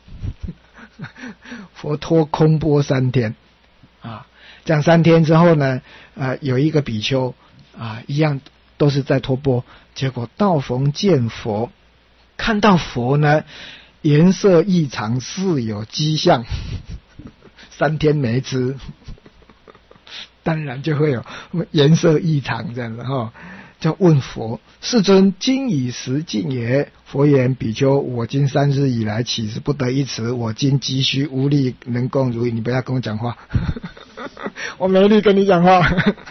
佛托空钵3天这样3天之后呢，有一个比丘一样都是在托钵，结果道逢见佛，看到佛呢颜色异常，似有迹象。3天没吃，当然就会有颜色异常这样子就问佛：世尊，今已时尽也？佛言：比丘，我今3日以来岂是不得一词？我今急需无力能供如意。你不要跟我讲话我没力跟你讲话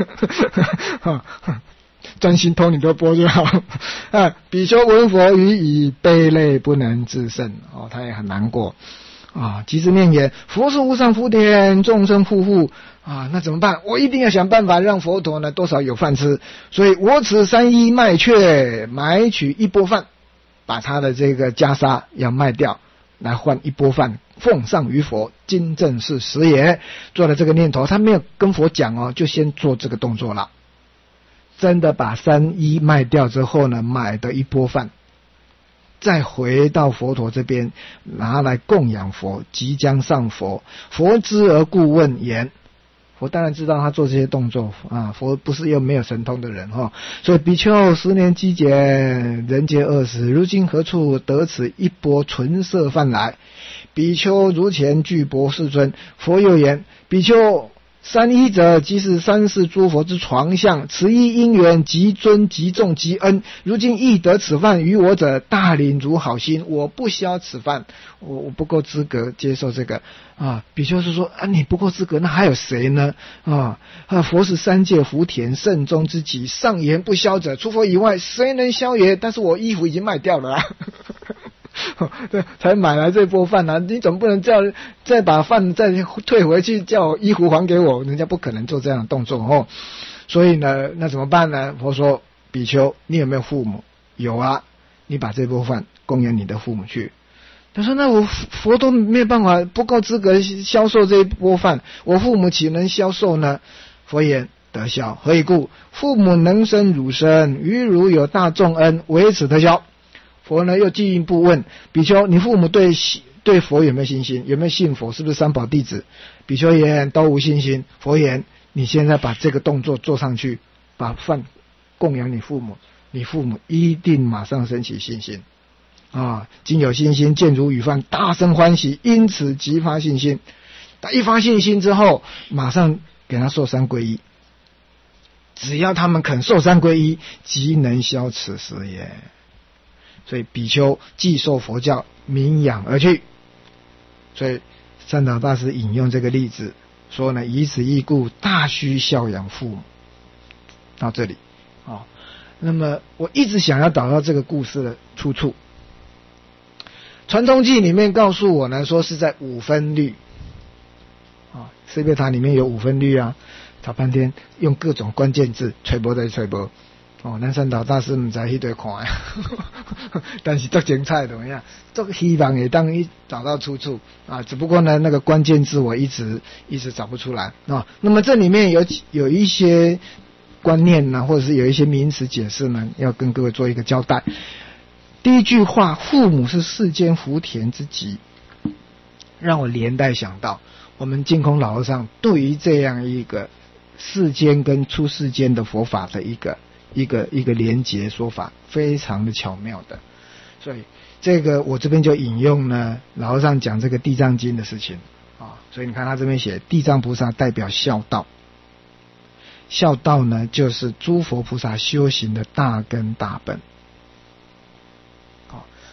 专心偷你的钵就好比丘闻佛语已，悲泪不能自胜他也很难过即是念言：佛是无上福田，众生护护那怎么办？我一定要想办法让佛陀呢多少有饭吃，所以我此3衣卖却，买取1钵饭，把他的这个袈裟要卖掉，来换1钵饭，奉上于佛，今正是时也。做了这个念头，他没有跟佛讲就先做这个动作了。真的把3衣卖掉之后呢，买的1钵饭，再回到佛陀这边拿来供养佛，即将上佛。佛知而故问言，佛当然知道他做这些动作佛不是又没有神通的人所以比丘10年积减，人皆饿死，如今何处得此1钵纯色饭来？比丘如前具钵世尊。佛又言：比丘3衣者，即是3世诸佛之床相，此一因缘极尊极重极恩，如今亦得此饭于我者，大领如好心。我不消此饭，我不够资格接受这个比丘是说你不够资格，那还有谁呢佛是3界福田圣中之极，上言不消者，除佛以外谁能消也？但是我衣服已经卖掉了对，才买来这钵饭你总不能再把饭再退回去，叫我衣服还给我，人家不可能做这样的动作所以呢，那怎么办呢？佛说：比丘，你有没有父母？有啊，你把这钵饭供养你的父母去。他说：那我佛都没有办法，不够资格销售这一钵饭，我父母岂能销售呢？佛言：得销。何以故？父母能生汝身，于汝有大重恩，为此得销。佛呢又进一步问：比丘，你父母对佛有没有信心？有没有信佛？是不是三宝弟子？比丘言：都无信心。佛言：你现在把这个动作做上去，把饭供养你父母，你父母一定马上升起信心今有信心，见汝与饭，大生欢喜，因此即发信心。他一发信心之后，马上给他受3皈依，只要他们肯受3皈依，即能消此时也。所以比丘既受佛教，名养而去。所以善导大师引用这个例子说呢：以此义故，大须孝养父母。到这里那么我一直想要找到这个故事的出处。传宗记里面告诉我呢，说是在5分律四贝塔里面有5分律找半天用各种关键字吹波在吹波咱善导大师不知道那堆看但是很精彩怎么样？很希望也当找到出处只不过呢那个关键字我一直找不出来那么这里面有一些观念或者是有一些名词解释呢，要跟各位做一个交代。第一句话，父母是世间福田之极，让我连带想到我们净空老和尚对于这样一个世间跟出世间的佛法的一个连结说法，非常的巧妙的。所以这个我这边就引用呢老和尚讲这个地藏经的事情所以你看他这边写地藏菩萨代表孝道，孝道呢就是诸佛菩萨修行的大根大本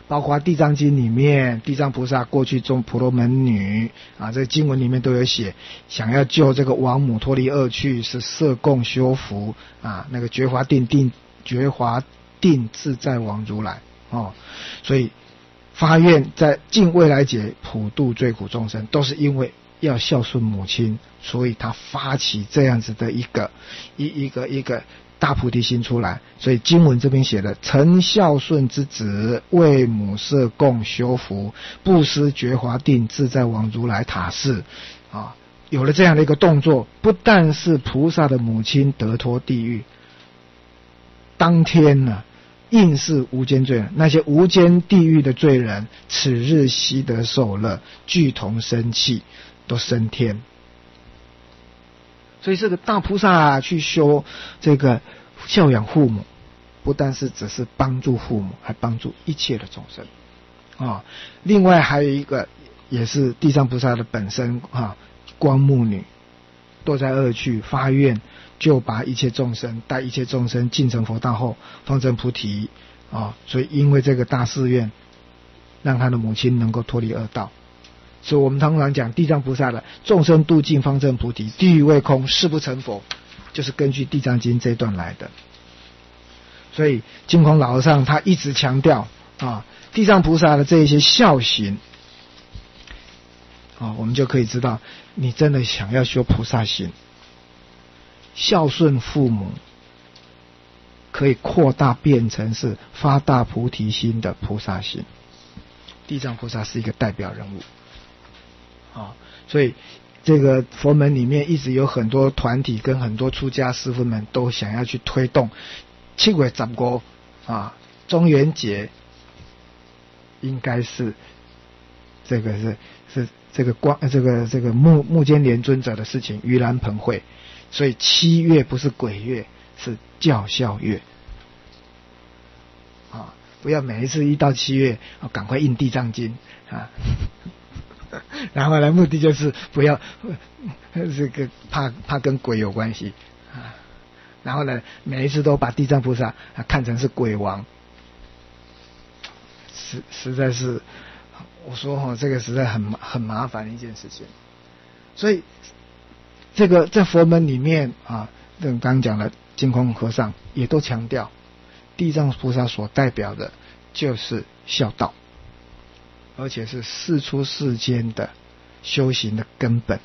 包括地藏经里面，地藏菩萨过去种婆罗门女啊，这个经文里面都有写，想要救这个王母脱离恶趣，是摄供修福啊，那个觉华定自在王如来哦，所以发愿在尽未来劫普度罪苦众生，都是因为要孝顺母亲，所以他发起这样子的一个大菩提心出来。所以经文这边写的承孝顺之子，为母摄供修福，布施觉华定自在王如来塔寺啊，有了这样的一个动作，不但是菩萨的母亲得脱地狱，当天呢应是无间罪人，那些无间地狱的罪人，此日悉得受乐，俱同生气，都升天。所以这个大菩萨去修这个孝养父母，不但是只是帮助父母，还帮助一切的众生啊。另外还有一个也是地藏菩萨的本身啊，光目女堕在恶趣，发愿就把一切众生带一切众生进成佛道后方证菩提啊。所以因为这个大誓愿，让他的母亲能够脱离恶道。所以我们常常讲地藏菩萨的众生度尽方证菩提，地狱未空誓不成佛，就是根据地藏经这段来的。所以净空老和尚他一直强调啊，地藏菩萨的这一些孝行啊，我们就可以知道，你真的想要修菩萨行，孝顺父母可以扩大变成是发大菩提心的菩萨行。地藏菩萨是一个代表人物啊，所以这个佛门里面一直有很多团体跟很多出家师父们都想要去推动7月15啊，中元节应该是这个是这个目犍连尊者的事情，盂兰盆会，所以7月不是鬼月，是教孝月啊！不要每一次一到7月赶快印地藏经啊。然后呢，目的就是不要这个怕跟鬼有关系啊。然后呢，每一次都把地藏菩萨看成是鬼王，实在是，我说这个实在很麻烦的一件事情。所以这个在佛门里面啊，刚刚讲的净空和尚也都强调，地藏菩萨所代表的就是孝道。而且是世出世间的修行的根本。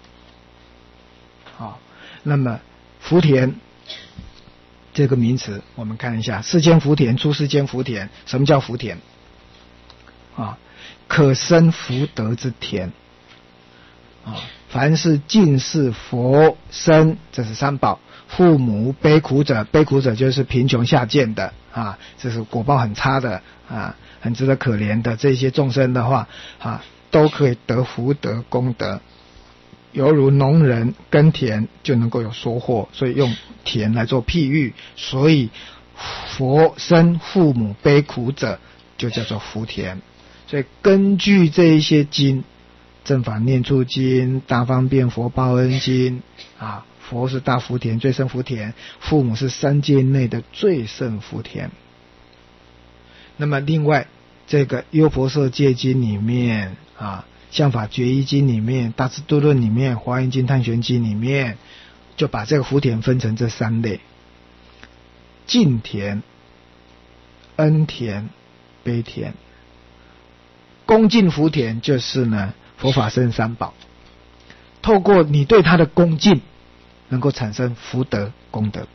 好，那么福田这个名词，我们看一下，世间福田，出世间福田。什么叫福田？啊，可生福德之田。啊，凡是尽是佛身，这是三宝。父母悲苦者，悲苦者就是贫穷下贱的啊，这是果报很差的啊，很值得可怜的这些众生的话啊，都可以得福德功德，犹如农人耕田就能够有收获，所以用田来做譬喻，所以佛生父母悲苦者就叫做福田。所以根据这一些经，正法念处经、大方便佛报恩经啊，佛是大福田，最胜福田，父母是三界内的最胜福田。那么另外这个优婆塞戒经里面啊，相法决一经里面，大智度论里面，华严经探玄经里面，就把这个福田分成这3类：敬田、恩田、悲田。恭敬福田就是呢佛法僧三宝，透过你对他的恭敬，能够产生福德功德。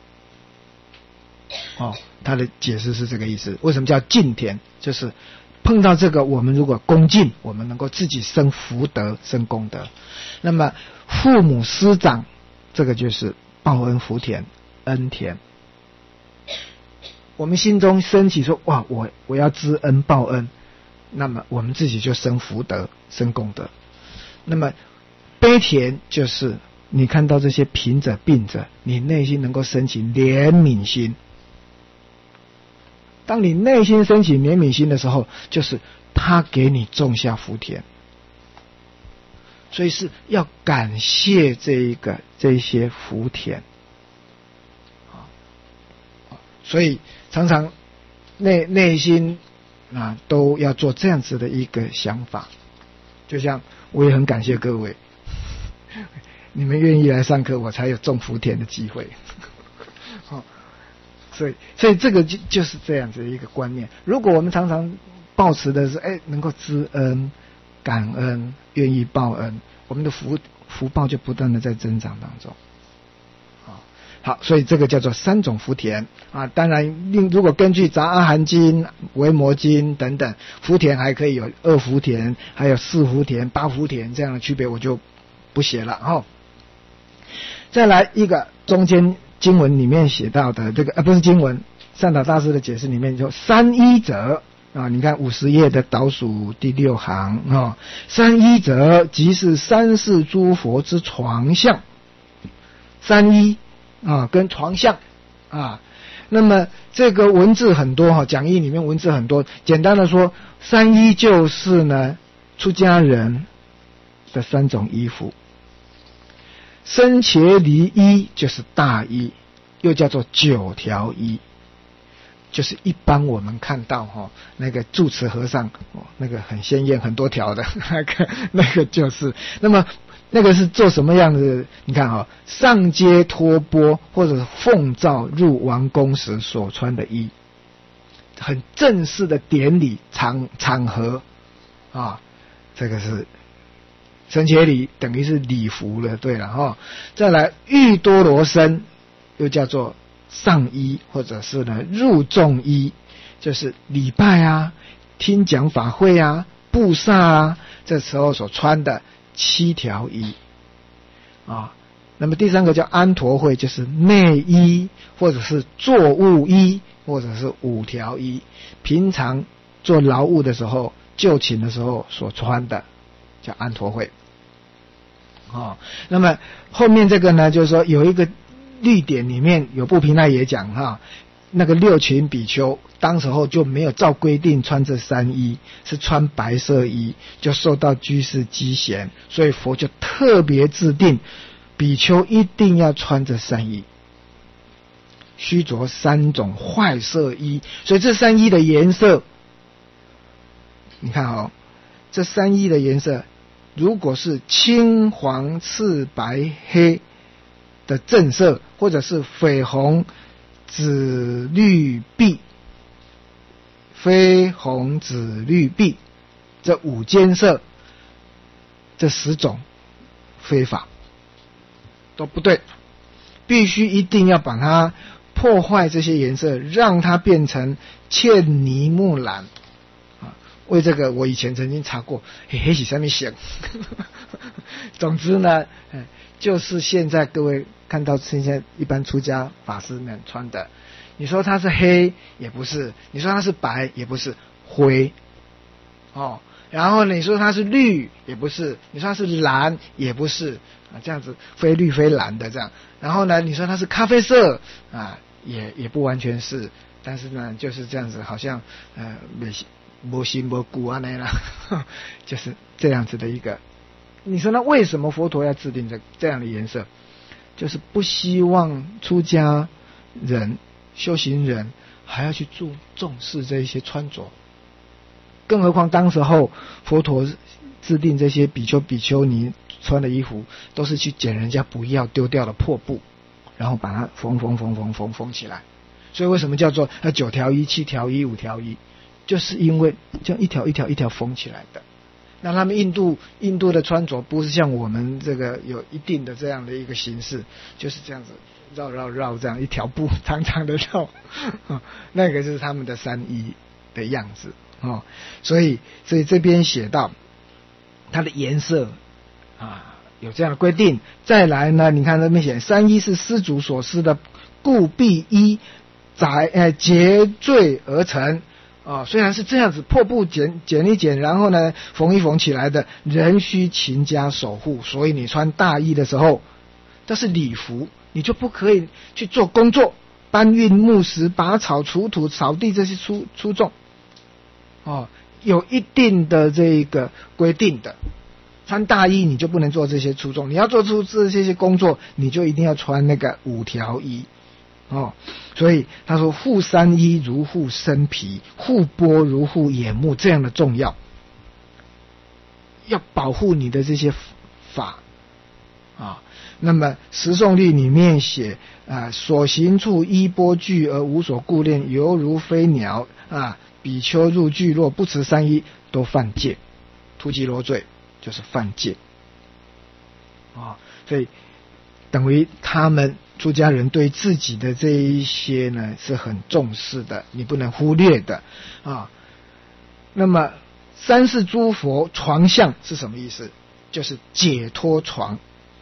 他的解释是这个意思。为什么叫敬田？就是碰到这个，我们如果恭敬，我们能够自己生福德、生功德。那么父母师长，这个就是报恩福田、恩田。我们心中升起说，哇，我要知恩报恩，那么我们自己就生福德、生功德。那么悲田就是你看到这些贫者、病者，你内心能够升起怜悯心。当你内心升起怜悯心的时候，就是他给你种下福田。所以是要感谢这些福田。所以常常内心都要做这样子的一个想法。就像我也很感谢各位，你们愿意来上课，我才有种福田的机会。所以这个就是这样子的一个观念。如果我们常常抱持的是能够知恩、感恩、愿意报恩，我们的福报就不断的在增长当中。好，所以这个叫做三种福田啊。当然，如果根据《杂阿含经》《维摩经》等等，福田还可以有2福田，还有4福田、8福田这样的区别，我就不写了。再来一个中间经文里面写到的这个不是经文，善导大师的解释里面就三依者啊，你看50页的倒数第6行三依者即是三世诸佛之床相。三依跟床相那么这个文字很多讲义里面文字很多。简单的说，三依就是呢出家人的3种衣服。僧伽梨衣就是大衣，又叫做9条衣，就是一般我们看到那个住持和尚那个很鲜艳很多条的那个就是。那么那个是做什么样的？你看上阶托钵或者奉诏入王宫时所穿的衣，很正式的典礼场合这个是僧伽梨，等于是礼服了。对了再来玉多罗僧又叫做上衣，或者是呢入众衣，就是礼拜听讲法会布萨这时候所穿的7条衣那么第3个叫安陀会，就是内衣或者是作务衣，或者是5条衣，平常做劳务的时候就寝的时候所穿的叫安陀会那么后面这个呢，就是说有一个律典里面有部平奈也讲那个6群比丘当时候就没有照规定穿这3衣，是穿白色衣，就受到居士讥嫌，所以佛就特别制定比丘一定要穿这3衣，须着3种坏色衣。所以这3衣的颜色，你看这3衣的颜色如果是青黄赤白黑的正色，或者是绯红紫绿碧，绯红紫绿碧这5间色，这10种非法都不对，必须一定要把它破坏这些颜色，让它变成茜泥木蓝为这个我以前曾经查过黑是什么色总之呢就是现在各位看到现在一般出家法师们穿的，你说它是黑也不是，你说它是白也不是，灰然后你说它是绿也不是，你说它是蓝也不是这样子非绿非蓝的这样。然后呢你说它是咖啡色也不完全是，但是呢就是这样子，好像没心没骨那样就是这样子的一个。你说那为什么佛陀要制定这样的颜色？就是不希望出家人修行人还要去重视这些穿着，更何况当时候佛陀制定这些比丘比丘尼穿的衣服都是去捡人家不要丢掉的破布，然后把它缝起来。所以为什么叫做9条衣、7条衣、5条衣，就是因为这样一条一条一条缝起来的。那他们印度的穿着不是像我们这个有一定的这样的一个形式，就是这样子绕这样一条布长长的绕那个就是他们的3衣的样子所以这边写到它的颜色有这样的规定。再来呢，你看这边写3衣是施主所施的故必衣结缀而成虽然是这样子破布剪一剪，然后呢缝一缝起来的，仍需勤加守护。所以你穿大衣的时候，这是礼服，你就不可以去做工作，搬运木石、拔草、除土、扫地这些粗重有一定的这个规定的。穿大衣你就不能做这些粗重，你要做出这些工作，你就一定要穿那个5条衣所以他说护三衣如护身皮，护钵如护眼目，这样的重要，要保护你的这些法那么十诵律里面写所行处衣钵具而无所顾恋，犹如飞鸟比丘入聚落不持三衣，都犯戒，突击罗罪就是犯戒所以等于他们出家人对自己的这一些呢是很重视的，你不能忽略的那么三世诸佛床相是什么意思？就是解脱床，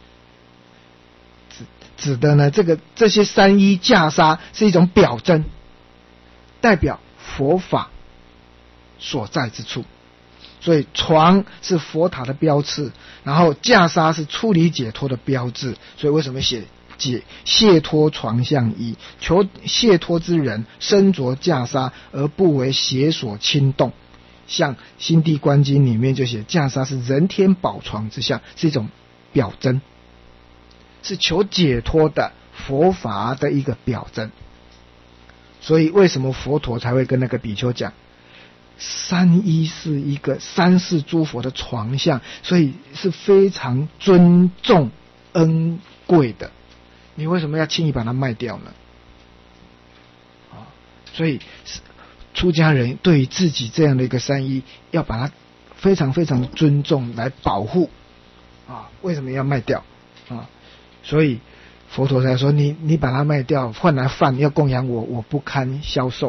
指的呢这些三衣袈裟是一种表征，代表佛法所在之处，所以床是佛塔的标志，然后袈裟是出离解脱的标志，所以为什么写解脱床相衣？求解脱之人身着袈裟而不为邪所牵动，像心地观经里面就写袈裟是人天宝床之相，是一种表征，是求解脱的佛法的一个表征。所以为什么佛陀才会跟那个比丘讲三衣是一个三世诸佛的床相，所以是非常尊重恩贵的，你为什么要轻易把它卖掉呢？所以出家人对于自己这样的一个三衣要把它非常非常尊重来保护为什么要卖掉所以佛陀才说你把它卖掉换来饭要供养我不堪销售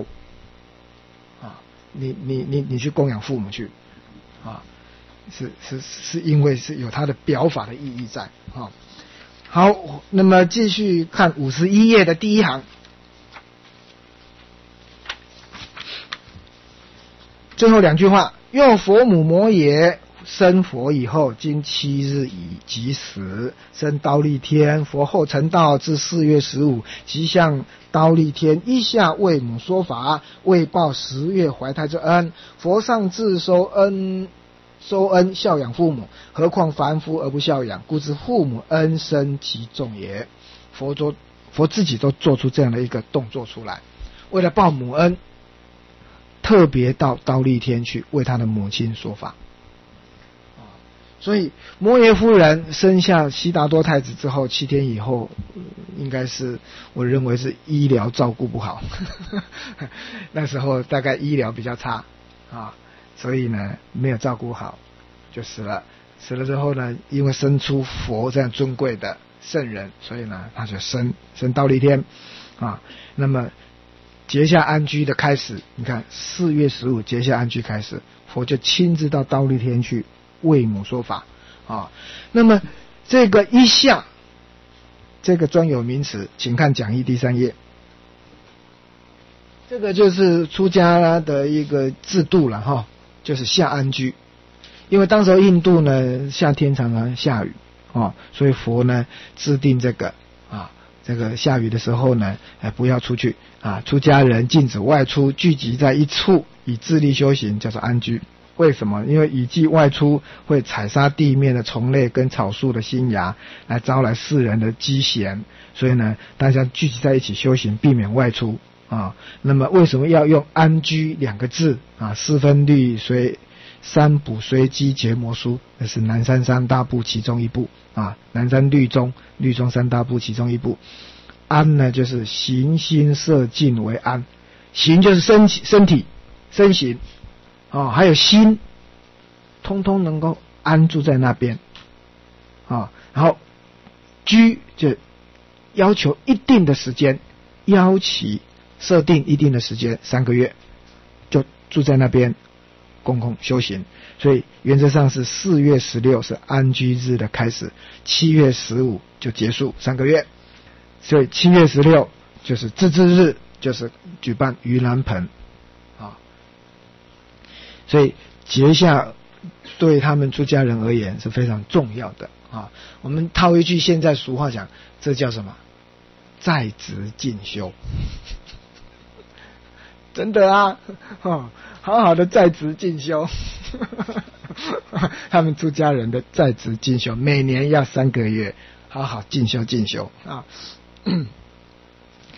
你去供养父母去是因为是有它的表法的意义在好，那么继续看51页的第一行，最后两句话，用佛母摩耶生佛以后，经7日已即死，生忉利天。佛后成道至4月15，即向忉利天一下为母说法，为报10月怀胎之恩。佛上自收恩孝养父母，何况凡夫而不孝养，故知父母恩深其重也。佛自己都做出这样的一个动作出来，为了报母恩，特别到忉利天去为他的母亲说法。所以摩耶夫人生下悉达多太子之后7天以后，应该是我认为是医疗照顾不好那时候大概医疗比较差所以呢没有照顾好就死了。死了之后呢，因为生出佛这样尊贵的圣人，所以呢他就升忉利天那么结下安居的开始，你看4月15结下安居开始，佛就亲自到忉利天去为母说法那么这个一下这个专有名词，请看讲义第3页。这个就是出家的一个制度了就是下安居。因为当时印度呢夏天常常下雨所以佛呢制定这个下雨的时候呢不要出去出家人禁止外出，聚集在一处以自力修行，叫做安居。为什么？因为雨季外出会踩杀地面的虫类跟草树的新芽，来招来世人的讥嫌，所以呢大家聚集在一起修行，避免外出那么为什么要用安居2个字四分律随三补随机结魔书，那是南山三大部其中一部南山律宗三大部其中一部。安呢就是行心摄境为安，行就是身体身形还有心，通通能够安住在那边然后居就要求一定的时间，要期设定一定的时间3个月，就住在那边共同修行。所以原则上是4月16是安居日的开始，7月15就结束3个月。所以7月16就是自治日，就是举办盂兰盆所以结下对他们出家人而言是非常重要的我们套一句现在俗话讲，这叫什么？在职进修真的好好的在职进修他们出家人的在职进修每年要3个月好好进修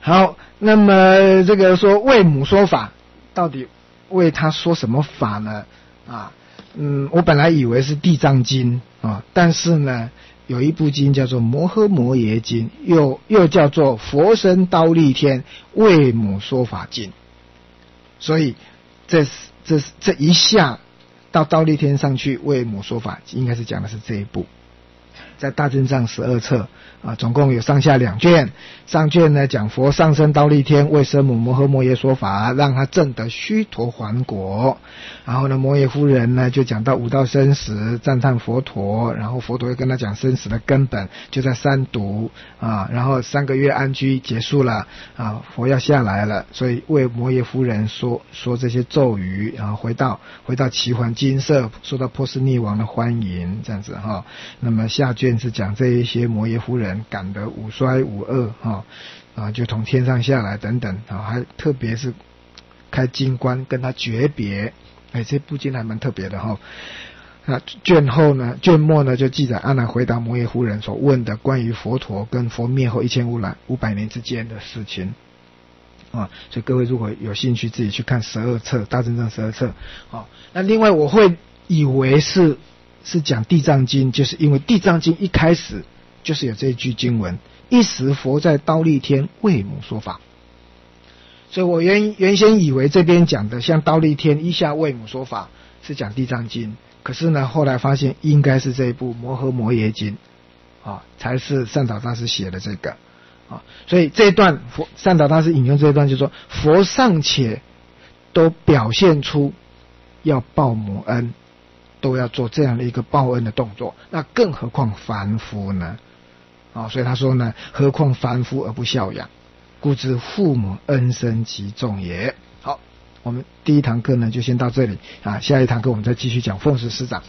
好，那么这个说为母说法，到底为他说什么法呢？我本来以为是地藏经啊，但是呢，有一部经叫做摩诃摩耶经，又叫做佛身忉利天为母说法经。所以这一下到忉利天上去为母说法，应该是讲的是这一部。在大正藏12册总共有上下2卷。上卷呢讲佛上升忉利天为生母摩诃摩耶说法，让他证得须陀洹果。然后呢，摩耶夫人呢就讲到5道生死，赞叹佛陀，然后佛陀又跟他讲生死的根本就在三毒然后3个月安居结束了佛要下来了，所以为摩耶夫人说这些咒语，然后回到奇环金色，受到波斯匿王的欢迎，这样子那么下卷是讲这一些摩耶夫人感得五衰五恶就从天上下来等等还特别是开金冠跟他诀别。这部经还蛮特别的那卷末呢就记载阿难回答摩耶夫人所问的关于佛陀跟佛灭后1500年之间的事情所以各位如果有兴趣自己去看12册大正藏12册那另外我会以为是讲地藏经，就是因为地藏经一开始就是有这一句经文，一时佛在忉利天为母说法。所以我原先以为这边讲的像忉利天一下为母说法是讲地藏经，可是呢后来发现应该是这一部摩诃摩耶经才是善导大师写的这个所以这一段善导大师引用这一段就说，佛尚且都表现出要报母恩，都要做这样的一个报恩的动作，那更何况凡夫呢所以他说呢，何况凡夫而不孝养，故知父母恩深极重也。好，我们第一堂课呢就先到这里下一堂课我们再继续讲奉事师长。